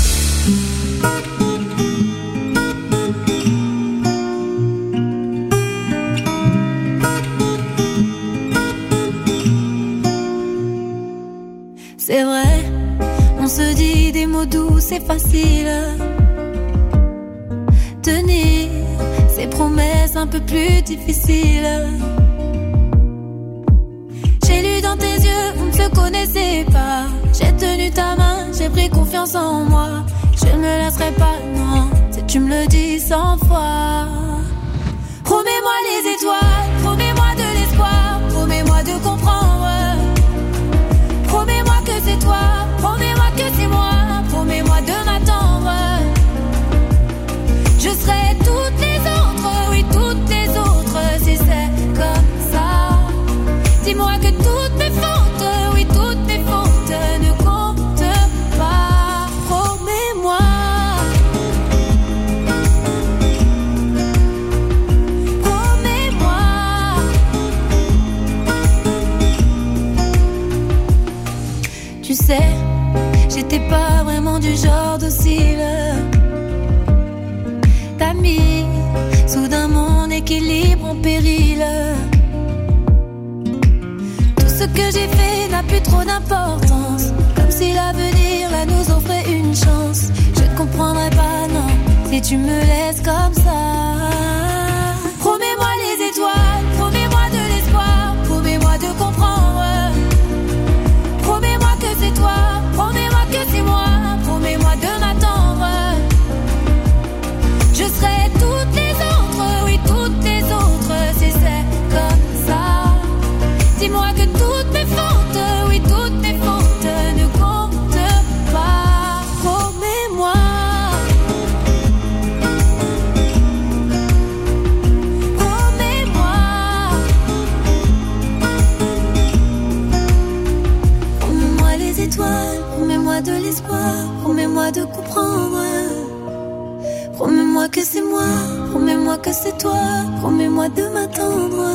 C'est vrai, on se dit des mots doux, c'est facile. Tenir ses promesses un peu plus difficiles. J'ai lu dans tes yeux, on ne se connaissait pas. J'ai tenu ta main, j'ai pris confiance en moi. Je ne me laisserai pas, non, si tu me le dis cent fois. équilibre en péril. Tout ce que j'ai fait n'a plus trop d'importance, comme si l'avenir là nous offrait une chance. Je ne comprendrai pas, non, si tu me laisses comme ça. Promets-moi les étoiles, promets-moi de l'espoir, promets-moi de comprendre. Promets-moi que c'est toi, promets-moi que c'est moi, promets-moi de m'attendre. Je serai toutes les autres, oui toutes les autres, si c'est comme ça. Dis-moi que toutes mes fautes, oui toutes mes fautes ne comptent pas. Promets-moi. Promets-moi. Promets-moi les étoiles, promets-moi de l'espoir, promets-moi de comprendre. Promets-moi que c'est moi, promets-moi que c'est toi, promets-moi de m'attendre.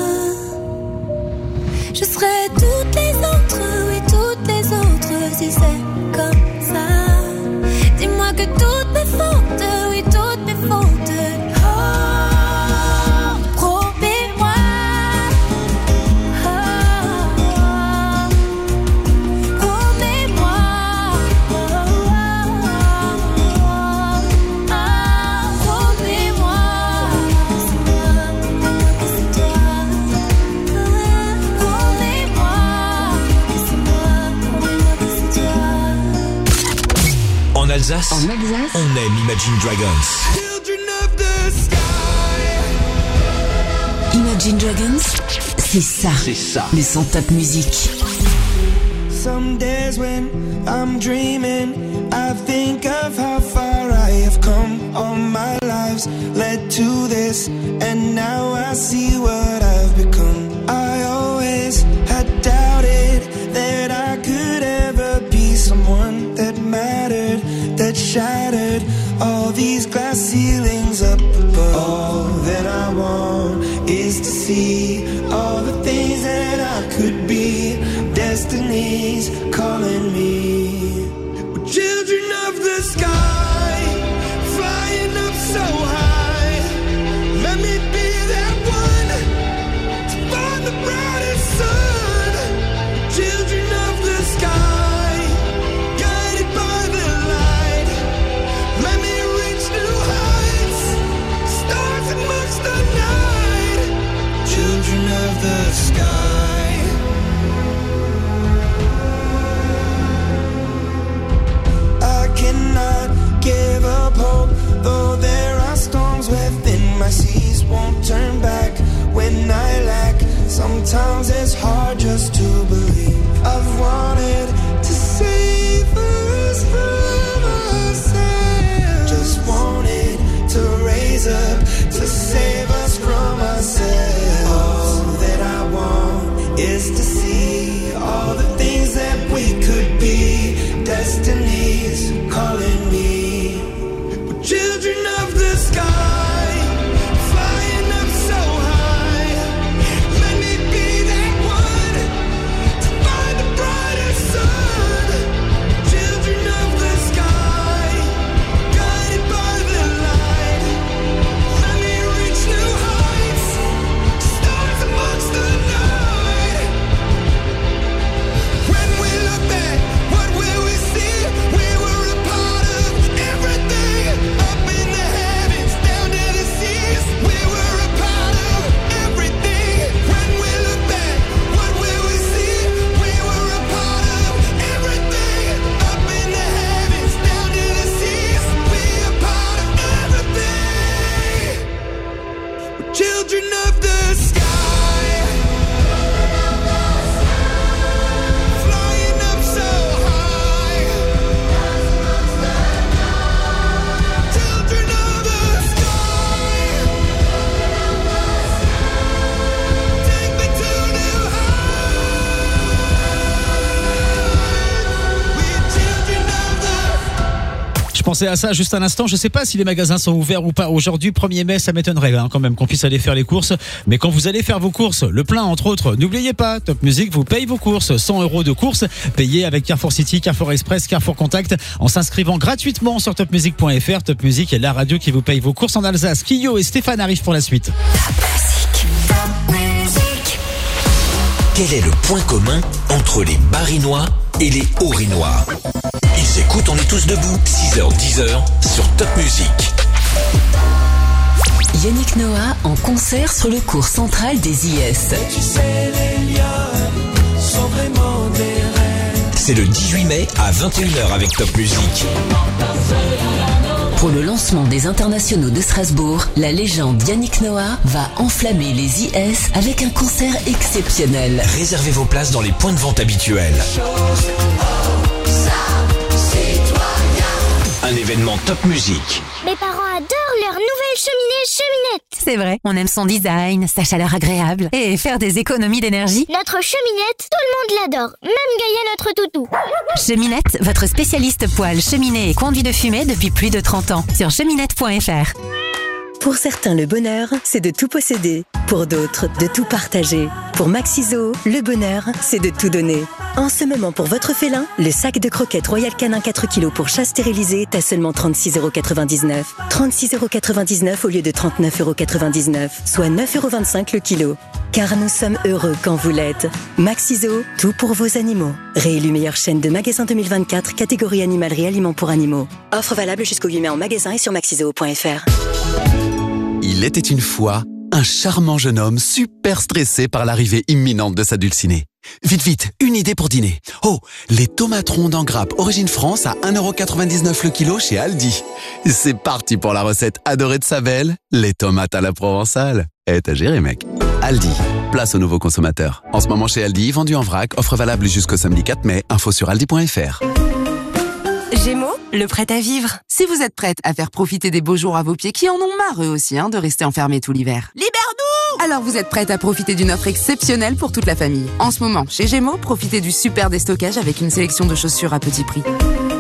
Je serai toutes les autres, oui toutes les autres, si c'est comme ça. Dis-moi que toutes mes fautes, oui toutes mes fautes. Oh, promets-moi. Oh, promets-moi. Oh, promets-moi. C'est moi, c'est toi. En Alsace, en Alsace, on aime Imagine Dragons. Imagine Dragons, c'est ça. C'est ça. Le son Top Music. Some days when I'm dreaming, I think of how far I have come. All my lives led to this, and now I see what I've become. I always had doubted that I could ever be someone that mattered, that shattered all these glass ceilings up above. All that I want is to see all the things that I could be. Destiny's calling me. We're children of the sky, flying up so high. Let me be that one to find the brightest sun. Children of the sky, guided by the light. Let me reach new heights, stars amongst the night. Children of the sky. Cannot give up hope, though there are storms within my seas. Won't turn back when I lack. Sometimes it's hard just to believe. I've wanted to save us from ourselves. Just wanted to raise up to save us from ourselves. All that I want is to see all the things that we could be. Destiny's calling me. We're children of the sky, flying up so high. Let me be that one to find the brightest sun. Children of the sky, guided by the light. Let me reach new heights, stars amongst the night. When we look back, what will we see? We were a part of everything, up in the heavens, down to the seas. We were a part of everything. When we look back, what will we see? We were a part of everything, up in the heavens, down to the seas. We are part of everything. We're children of the sky, flying up so high. Children of the sky, take me to new heights. We're children of the. Je pensais à ça juste un instant. Je sais pas si les magasins sont ouverts ou pas. Aujourd'hui, premier mai, ça m'étonnerait hein, quand même qu'on puisse aller faire les courses. Mais quand vous allez faire vos courses, le plein entre autres, n'oubliez pas, Top Music vous paye vos courses. cent euros de courses payées avec Carrefour City, Carrefour Express, Carrefour Contact en s'inscrivant gratuitement sur top music point f r. Top Music est la radio qui vous paye vos courses en Alsace. Kyo et Stéphane arrivent pour la suite. Top Music. quel est le point commun entre les Barinois et les Haut-Rhinois? Ils écoutent On est tous debout, six heures dix sur Top Music. Yannick Noah en concert sur le cours central des I S. Tu sais, les lions sont vraiment des rêves. C'est le dix-huit mai à vingt et une heures avec Top Music. Pour le lancement des internationaux de Strasbourg, la légende Yannick Noah va enflammer les I S avec un concert exceptionnel. Réservez vos places dans les points de vente habituels. Un événement Top Music. Mes parents adorent leur nouvelle cheminée Cheminette. C'est vrai, on aime son design, sa chaleur agréable et faire des économies d'énergie. Notre cheminette, tout le monde l'adore, même Gaïa notre toutou. Cheminette, votre spécialiste poêle, cheminée et conduit de fumée depuis plus de trente ans. Sur cheminette point f r. Pour certains, le bonheur, c'est de tout posséder. Pour d'autres, de tout partager. Pour Maxiso, le bonheur, c'est de tout donner. En ce moment, pour votre félin, le sac de croquettes Royal Canin quatre kilos pour chat stérilisé est à seulement trente-six euros quatre-vingt-dix-neuf. trente-six euros quatre-vingt-dix-neuf au lieu de trente-neuf euros quatre-vingt-dix-neuf, soit neuf euros vingt-cinq le kilo. Car nous sommes heureux quand vous l'êtes. Maxiso, tout pour vos animaux. Réélu meilleure chaîne de magasins deux mille vingt-quatre, catégorie animalerie aliments pour animaux. Offre valable jusqu'au huit mai en magasin et sur maxiso point f r. Il était une fois un charmant jeune homme super stressé par l'arrivée imminente de sa dulcinée. Vite, vite, une idée pour dîner. Oh, les tomates rondes en grappe Origine France à un euro quatre-vingt-dix-neuf le kilo chez Aldi. C'est parti pour la recette adorée de sa belle, les tomates à la provençale. Eh, t'as géré, mec. Aldi, place aux nouveaux consommateurs. En ce moment chez Aldi, vendu en vrac, offre valable jusqu'au samedi quatre mai, info sur aldi point f r. Gémeaux, le prêt à vivre. Si vous êtes prête à faire profiter des beaux jours à vos pieds qui en ont marre eux aussi hein, de rester enfermés tout l'hiver. Libère-nous! Alors vous êtes prête à profiter d'une offre exceptionnelle pour toute la famille. En ce moment, chez Gémeaux, profitez du super déstockage avec une sélection de chaussures à petit prix.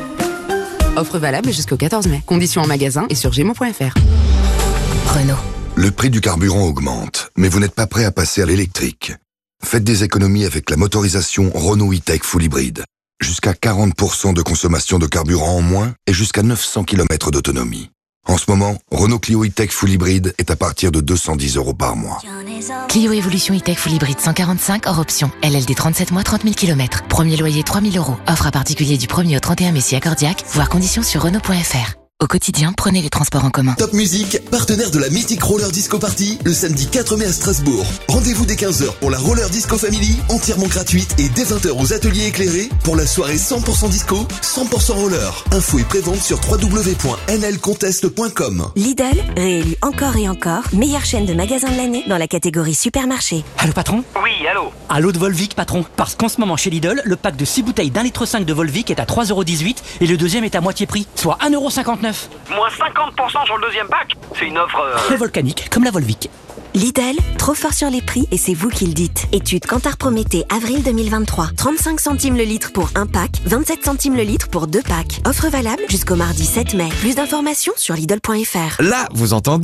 Offre valable jusqu'au quatorze mai. Conditions en magasin et sur gémeaux point f r. Renault. Le prix du carburant augmente, mais vous n'êtes pas prêt à passer à l'électrique. Faites des économies avec la motorisation Renault E-Tech Full Hybrid. Jusqu'à quarante pour cent de consommation de carburant en moins et jusqu'à neuf cents kilomètres d'autonomie. En ce moment, Renault Clio E-Tech Full Hybrid est à partir de deux cent dix euros par mois. Clio Evolution E-Tech Full Hybrid cent quarante-cinq hors option. L L D trente-sept mois, trente mille kilomètres. Premier loyer trois mille euros. Offre à particulier du premier au trente et un mai si accordiaque. Voir conditions sur Renault point f r. Au quotidien, prenez les transports en commun. Top Music, partenaire de la Mythic Roller Disco Party, le samedi quatre mai à Strasbourg. Rendez-vous dès quinze heures pour la Roller Disco Family, entièrement gratuite, et dès vingt heures aux ateliers éclairés pour la soirée cent pour cent disco, cent pour cent roller. Info et prévente sur w w w point n l contest point com. Lidl, réélu encore et encore, meilleure chaîne de magasins de l'année dans la catégorie supermarché. Allô patron? Oui, allô. Allô de Volvic patron. Parce qu'en ce moment chez Lidl, le pack de six bouteilles d'un litre cinq de Volvic est à trois euros dix-huit et le deuxième est à moitié prix, soit un euro cinquante-neuf. Moins cinquante pour cent sur le deuxième pack. C'est une offre... Euh... Le volcanique, comme la Volvic. Lidl, trop fort sur les prix et c'est vous qui le dites. Étude Kantar Prométhée, avril deux mille vingt-trois. trente-cinq centimes le litre pour un pack, vingt-sept centimes le litre pour deux packs. Offre valable jusqu'au mardi sept mai. Plus d'informations sur Lidl point f r. Là, vous entendez ?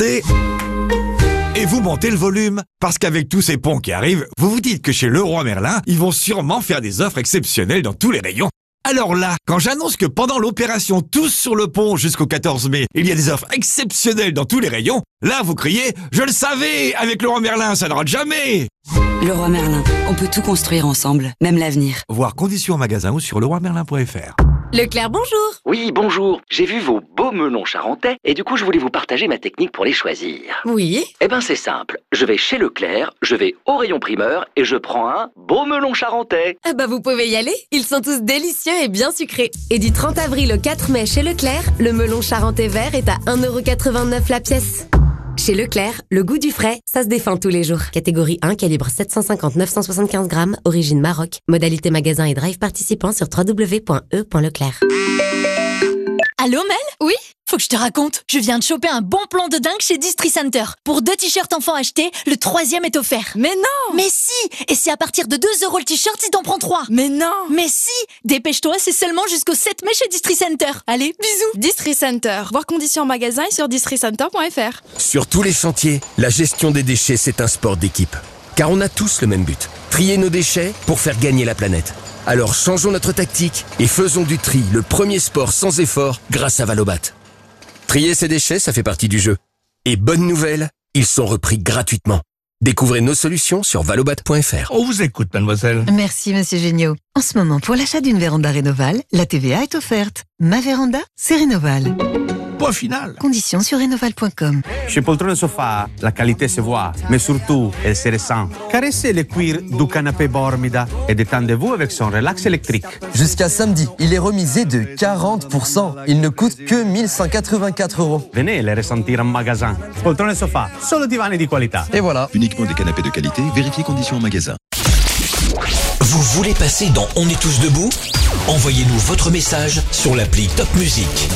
Et vous montez le volume. Parce qu'avec tous ces ponts qui arrivent, vous vous dites que chez Leroy Merlin, ils vont sûrement faire des offres exceptionnelles dans tous les rayons. Alors là, quand j'annonce que pendant l'opération Tous sur le pont jusqu'au quatorze mai, il y a des offres exceptionnelles dans tous les rayons, là vous criez « Je le savais, avec Leroy Merlin, ça ne rate jamais !» Leroy Merlin, on peut tout construire ensemble, même l'avenir. Voir conditions en magasin ou sur leroy merlin point f r. Leclerc, bonjour. Oui, bonjour. J'ai vu vos beaux melons charentais et du coup, je voulais vous partager ma technique pour les choisir. Oui. Eh ben, c'est simple. Je vais chez Leclerc, je vais au rayon primeur et je prends un beau melon charentais. Ah bah, vous pouvez y aller. Ils sont tous délicieux et bien sucrés. Et du trente avril au quatre mai chez Leclerc, le melon charentais vert est à un euro quatre-vingt-neuf la pièce. Chez Leclerc, le goût du frais, ça se défend tous les jours. Catégorie un, calibre sept cent cinquante à neuf cent soixante-quinze grammes, origine Maroc. Modalité magasin et drive participant sur w w w point e point leclerc. Allô Mel? Oui? Faut que je te raconte, je viens de choper un bon plan de dingue chez Distri Center. Pour deux t-shirts enfants achetés, le troisième est offert. Mais non! Mais si! Et c'est à partir de deux euros le t-shirt si t'en prends trois. Mais non! Mais si! Dépêche-toi, c'est seulement jusqu'au sept mai chez Distri Center. Allez, bisous! Distri Center. Voir conditions en magasin et sur distri center point f r. Sur tous les chantiers, la gestion des déchets, c'est un sport d'équipe. Car on a tous le même but. Trier nos déchets pour faire gagner la planète. Alors changeons notre tactique et faisons du tri le premier sport sans effort grâce à Valobat. Trier ses déchets, ça fait partie du jeu. Et bonne nouvelle, ils sont repris gratuitement. Découvrez nos solutions sur valobat point f r. On vous écoute, mademoiselle. Merci, monsieur Géniaud. En ce moment, pour l'achat d'une véranda Rénoval, la T V A est offerte. Ma véranda, c'est Rénoval. Point final. Conditions sur rénoval point com. Chez Poltrone Sofa, la qualité se voit, mais surtout, elle se ressent. Caressez le cuir du canapé Bormida et détendez-vous avec son relax électrique. Jusqu'à samedi, il est remisé de quarante pour cent. Il ne coûte que mille cent quatre-vingt-quatre euros. Venez le ressentir en magasin. Poltrone Sofa, solo divani di qualità. Et voilà. Uniquement des canapés de qualité, vérifiez conditions en magasin. Vous voulez passer dans On est tous debout? Envoyez-nous votre message sur l'appli Top Music.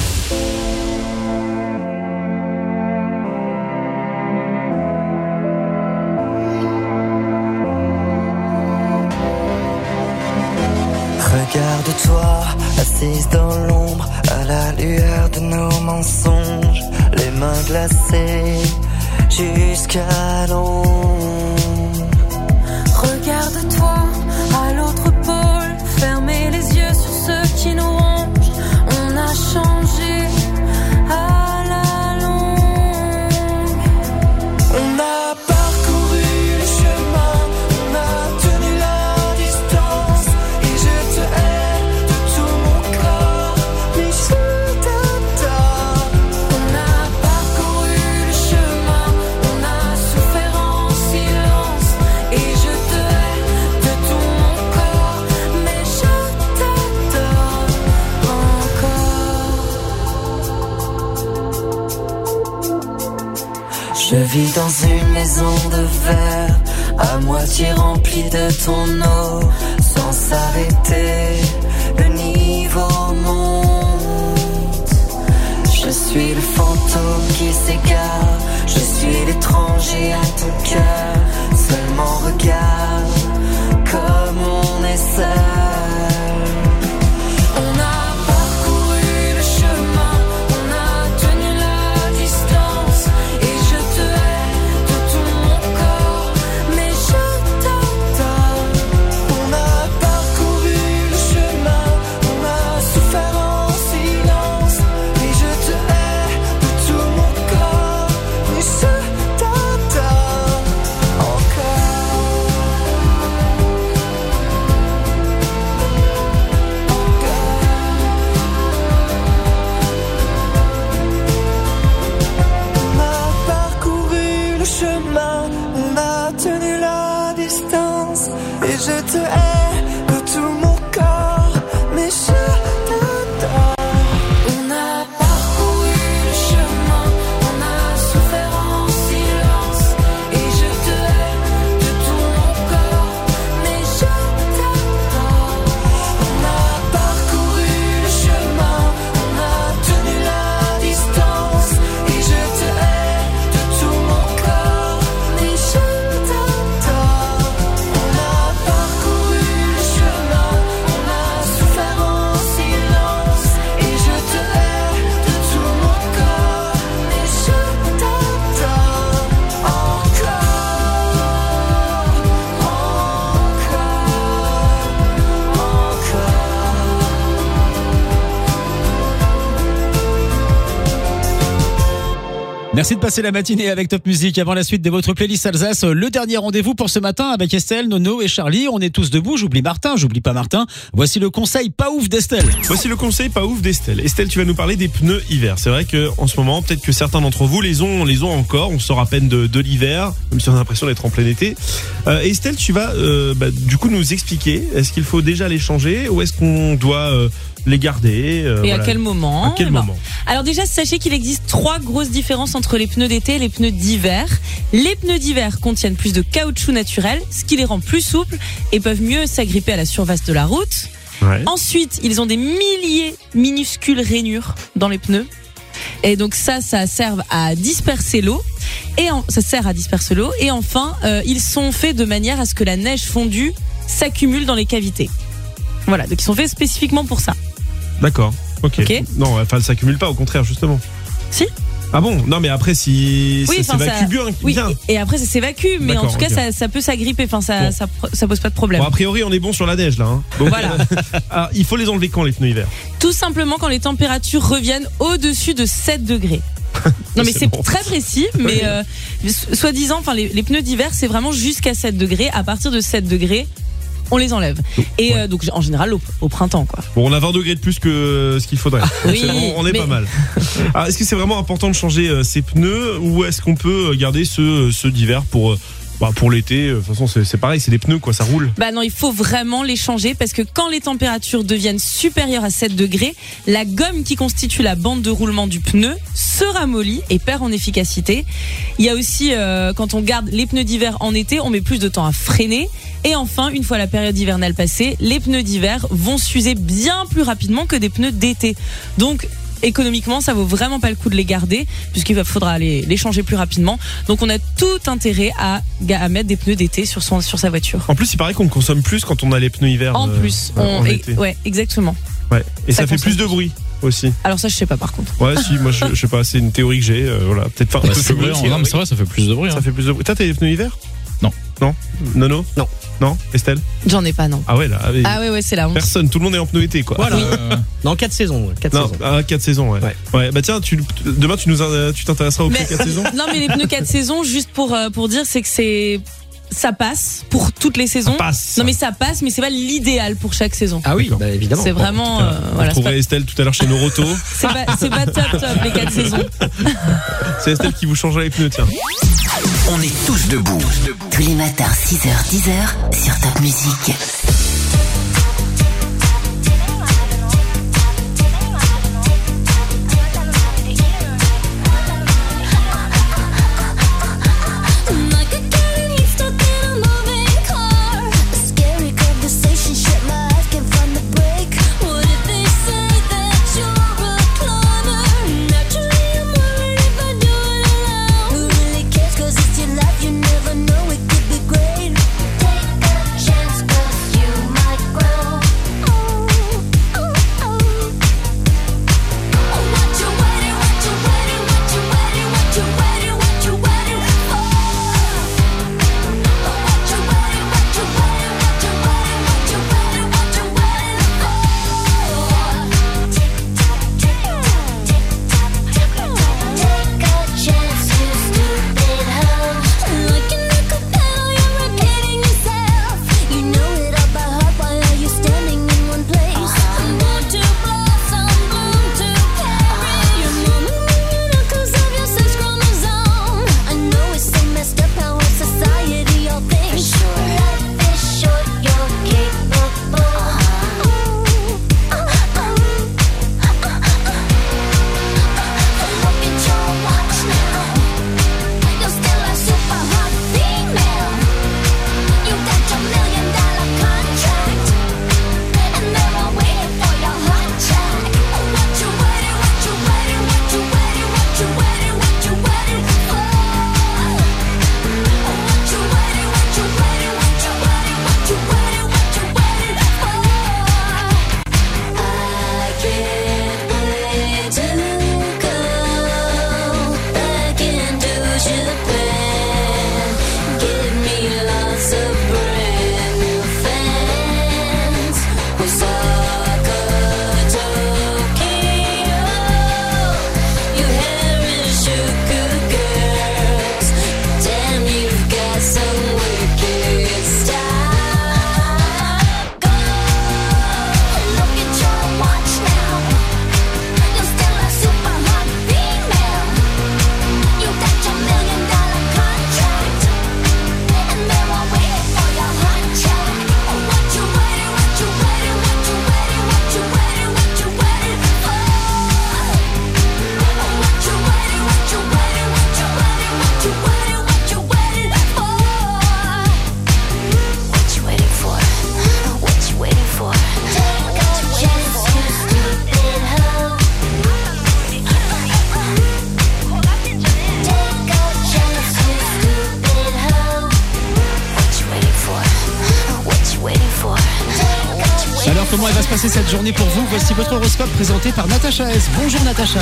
Regarde-toi, assise dans l'ombre, à la lueur de nos mensonges, les mains glacées jusqu'à l'ombre. Regarde-toi, à l'autre pôle, fermez les yeux sur ceux qui nous rongent. On a changé à la longue. On a parcouru le chemin, on a tenu la distance, et je te hais de tout mon corps, mais je t'adore. On a parcouru le chemin, on a souffert en silence, et je te hais de tout mon corps, mais je t'adore encore. Je vis dans une maison de verre, à moitié remplie de ton eau, sans s'arrêter, le niveau monte. Je suis le fantôme qui s'égare, je suis l'étranger à ton cœur, seulement regarde comme on est seul. On a parcouru le chemin, on a tenu la distance, et je te hais de tout mon corps, mais je t'adore. On a parcouru le chemin, on a souffert en silence, et je te hais de tout mon corps, mais je t'adore encore. On a parcouru le chemin, on a tenu la distance, et je te hais de tout mon corps, mais je t'adore. On a parcouru le chemin, on a souffert en silence, et je te hais de tout mon corps, mais je t'adore. On a parcouru le chemin, on a tenu la distance, et je te hais de tout mon corps, mais je t'adore. On a parcouru le chemin, on a souffert en silence, et je te hais de tout mon corps, mais je t'adore encore, Merci de passer la matinée avec Top Music. Avant la suite de votre playlist Alsace, le dernier rendez-vous pour ce matin avec Estelle, Nono et Charlie. On est tous debout, j'oublie Martin, j'oublie pas Martin. Voici le conseil pas ouf d'Estelle. Voici le conseil pas ouf d'Estelle. Estelle, tu vas nous parler des pneus hiver. C'est vrai que en ce moment, peut-être que certains d'entre vous les ont, les ont encore. On sort à peine de, de l'hiver, même si on a l'impression d'être en plein été. Euh, Estelle, tu vas euh, bah, du coup nous expliquer, est-ce qu'il faut déjà les changer ou est-ce qu'on doit euh, les garder euh, Et voilà. à quel moment À quel Bon. moment Alors déjà, sachez qu'il existe trois grosses différences entre les pneus d'été et les pneus d'hiver. Les pneus d'hiver contiennent plus de caoutchouc naturel, ce qui les rend plus souples et peuvent mieux s'agripper à la surface de la route. Ouais. Ensuite, ils ont des milliers minuscules rainures dans les pneus. Et donc ça, ça sert à disperser l'eau. Et en, ça sert à disperser l'eau. Et enfin, euh, ils sont faits de manière à ce que la neige fondue s'accumule dans les cavités. Voilà, donc ils sont faits spécifiquement pour ça. D'accord. Ok. Ok. Non, enfin, ça s'accumule pas, au contraire, justement. Si. Ah bon? Non, mais après, si Oui, ça enfin, s'évacue ça- bien, oui, bien. et et après ça s'évacue, mais en D'accord, tout cas ok. ça, ça peut s'agripper, enfin ça, Bon. ça, ça pose pas de problème. Bon, a priori, on est bon sur la neige, là. Hein. Donc, Voilà. alors, il faut les enlever quand, les pneus hiver? Tout simplement quand les températures reviennent au-dessus de sept degrés. Non mais c'est très précis, mais euh, soi-disant, enfin les, les pneus d'hiver c'est vraiment jusqu'à sept degrés. À partir de sept degrés, on les enlève. Et euh, donc en général au, au printemps quoi. Bon, on a vingt degrés de plus que ce qu'il faudrait. Oui, bon, on est mais... pas mal. Alors, est-ce que c'est vraiment important de changer euh, ces pneus ou est-ce qu'on peut garder ceux, ceux d'hiver pour euh, bah, pour l'été? De toute façon c'est, c'est pareil, c'est des pneus quoi, ça roule. Bah non, il faut vraiment les changer parce que quand les températures deviennent supérieures à sept degrés, la gomme qui constitue la bande de roulement du pneu se ramollit et perd en efficacité. Il y a aussi euh, quand on garde les pneus d'hiver en été, on met plus de temps à freiner. Et enfin, une fois la période hivernale passée, les pneus d'hiver vont s'user bien plus rapidement que des pneus d'été. Donc économiquement, ça vaut vraiment pas le coup de les garder puisqu'il faudra les, les changer plus rapidement. Donc on a tout intérêt à, à mettre des pneus d'été sur, son, sur sa voiture. En plus, il paraît qu'on consomme plus quand on a les pneus hiver. En euh, plus, euh, on, en et, été. ouais, exactement. Ouais. Et ça, Ça fait consomme plus de bruit aussi. Alors ça, je sais pas par contre. Ouais, si, moi je, je sais pas, c'est une théorie que j'ai. Euh, voilà, peut-être pas. Bah, c'est vrai, non, mais c'est vrai, ça fait plus de bruit. Ça hein. fait plus de bruit. T'as tes pneus hiver? Non. Non. Nono? Non. Non. Estelle? J'en ai pas, non. Ah ouais, là. Avec... Ah ouais, ouais, c'est la honte. Personne, tout le monde est en pneu été, quoi. Voilà. Euh, non, quatre saisons. quatre non, saisons. ah, quatre saisons, ouais. Ouais. Ouais, bah tiens, tu, demain tu nous, tu t'intéresseras aux Mais- quatre saisons? Non, mais les pneus quatre saisons, juste pour euh, pour dire, c'est que c'est ça passe pour toutes les saisons. Ça passe. Non, mais ça passe, mais c'est pas l'idéal pour chaque saison. Ah oui, bah, évidemment. C'est vraiment, euh, On voilà, c'est trouverait pas, Estelle tout à l'heure chez Noroto. c'est pas, c'est pas top top les quatre saisons. C'est Estelle qui vous changera les pneus, tiens. On est tous debout. Tous les matins, six heures, dix heures, sur Top Music. Like a cat and he's stuck in a moving car. A scary conversation, shit, my eyes can't find the break. What if they say that you're a cloner? Naturally, I'm worried if I do it alone. Who really cares? 'Cause it's your life, you never know, it could be great. Take a chance, 'cause you might grow. Oh, oh, oh. Oh, what you waiting, what you waiting, what you waiting, what you waiting, what you waiting for? I know it's so messed up how our society all thinks. Life is short, you're capable. Oh, oh, oh. Look at your watch now. You're still a super hot female. You got your million dollar contract, and they're all waiting for your hot check. What you waiting, what you waiting, what you waiting, what you waiting, what you waiting for? What you waiting, what you waiting, what you waiting, what you waiting, what you waiting for? I can't wait to go back into Japan. Give me lots of brand new fans. Osaka, Tokyo, your hair is sugar girls. Damn, you've got some wicked style. Go, look at your watch now. You're still a super hot female. You got your million dollar contract, and they're all waiting for your hot check. What you waiting, what you waiting, what you waiting, what you waiting, what you waiting for? What you waiting, what you waiting, what you waiting, what you waiting, what you waiting for? What you waiting for? What you waiting for? Take a chance, you stupid hoe. Take a chance, you stupid hoe. What you waiting for? What you waiting for? Alors comment elle va se passer cette journée pour vous? Voici votre horoscope présenté par Natacha S. Bonjour Natacha.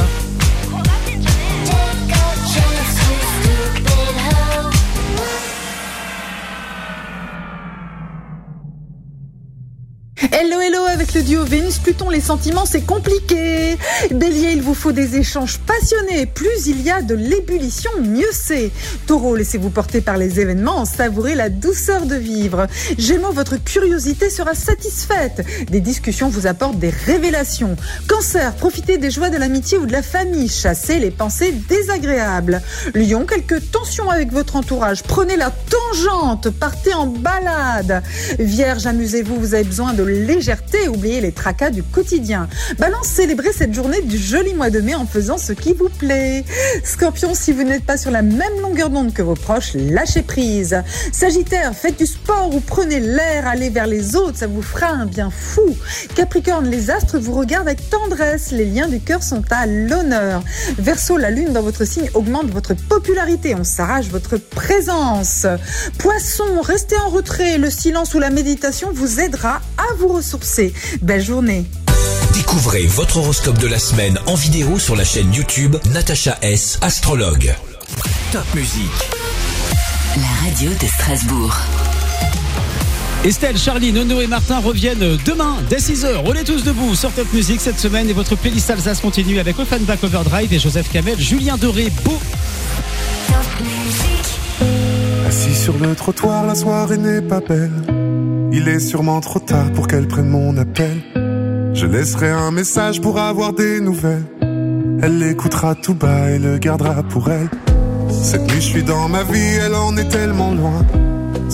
Hello, hello, avec le duo Vénus-Pluton, les sentiments, c'est compliqué. Bélier, il vous faut des échanges passionnés. Plus il y a de l'ébullition, mieux c'est. Taureau, laissez-vous porter par les événements, savourez la douceur de vivre. Gémeaux, votre curiosité sera satisfaite. Des discussions vous apportent des révélations. Cancer, profitez des joies de l'amitié ou de la famille. Chassez les pensées désagréables. Lion, quelques tensions avec votre entourage. Prenez la tangente, partez en balade. Vierge, amusez-vous, vous avez besoin de légèreté, oubliez les tracas du quotidien. Balance, célébrez cette journée du joli mois de mai en faisant ce qui vous plaît. Scorpion, si vous n'êtes pas sur la même longueur d'onde que vos proches, lâchez prise. Sagittaire, faites du sport ou prenez l'air, allez vers les autres, ça vous fera un bien fou. Capricorne, les astres vous regardent avec tendresse, les liens du cœur sont à l'honneur. Verseau, la lune dans votre signe augmente votre popularité, on s'arrache votre présence. Poisson, restez en retrait, le silence ou la méditation vous aidera à vous ressourcer. Belle journée. Découvrez votre horoscope de la semaine en vidéo sur la chaîne YouTube Natacha S, astrologue. Top Music. La radio de Strasbourg. Estelle, Charlie, Nono et Martin reviennent demain dès six heures. On est tous debout sur Top Music cette semaine et votre playlist Alsace continue avec Offenbach Overdrive et Joseph Kamel, Julien Doré, Beau. Assis sur le trottoir, la soirée n'est pas belle. Il est sûrement trop tard pour qu'elle prenne mon appel. Je laisserai un message pour avoir des nouvelles. Elle l'écoutera tout bas et le gardera pour elle. Cette nuit je suis dans ma vie, elle en est tellement loin.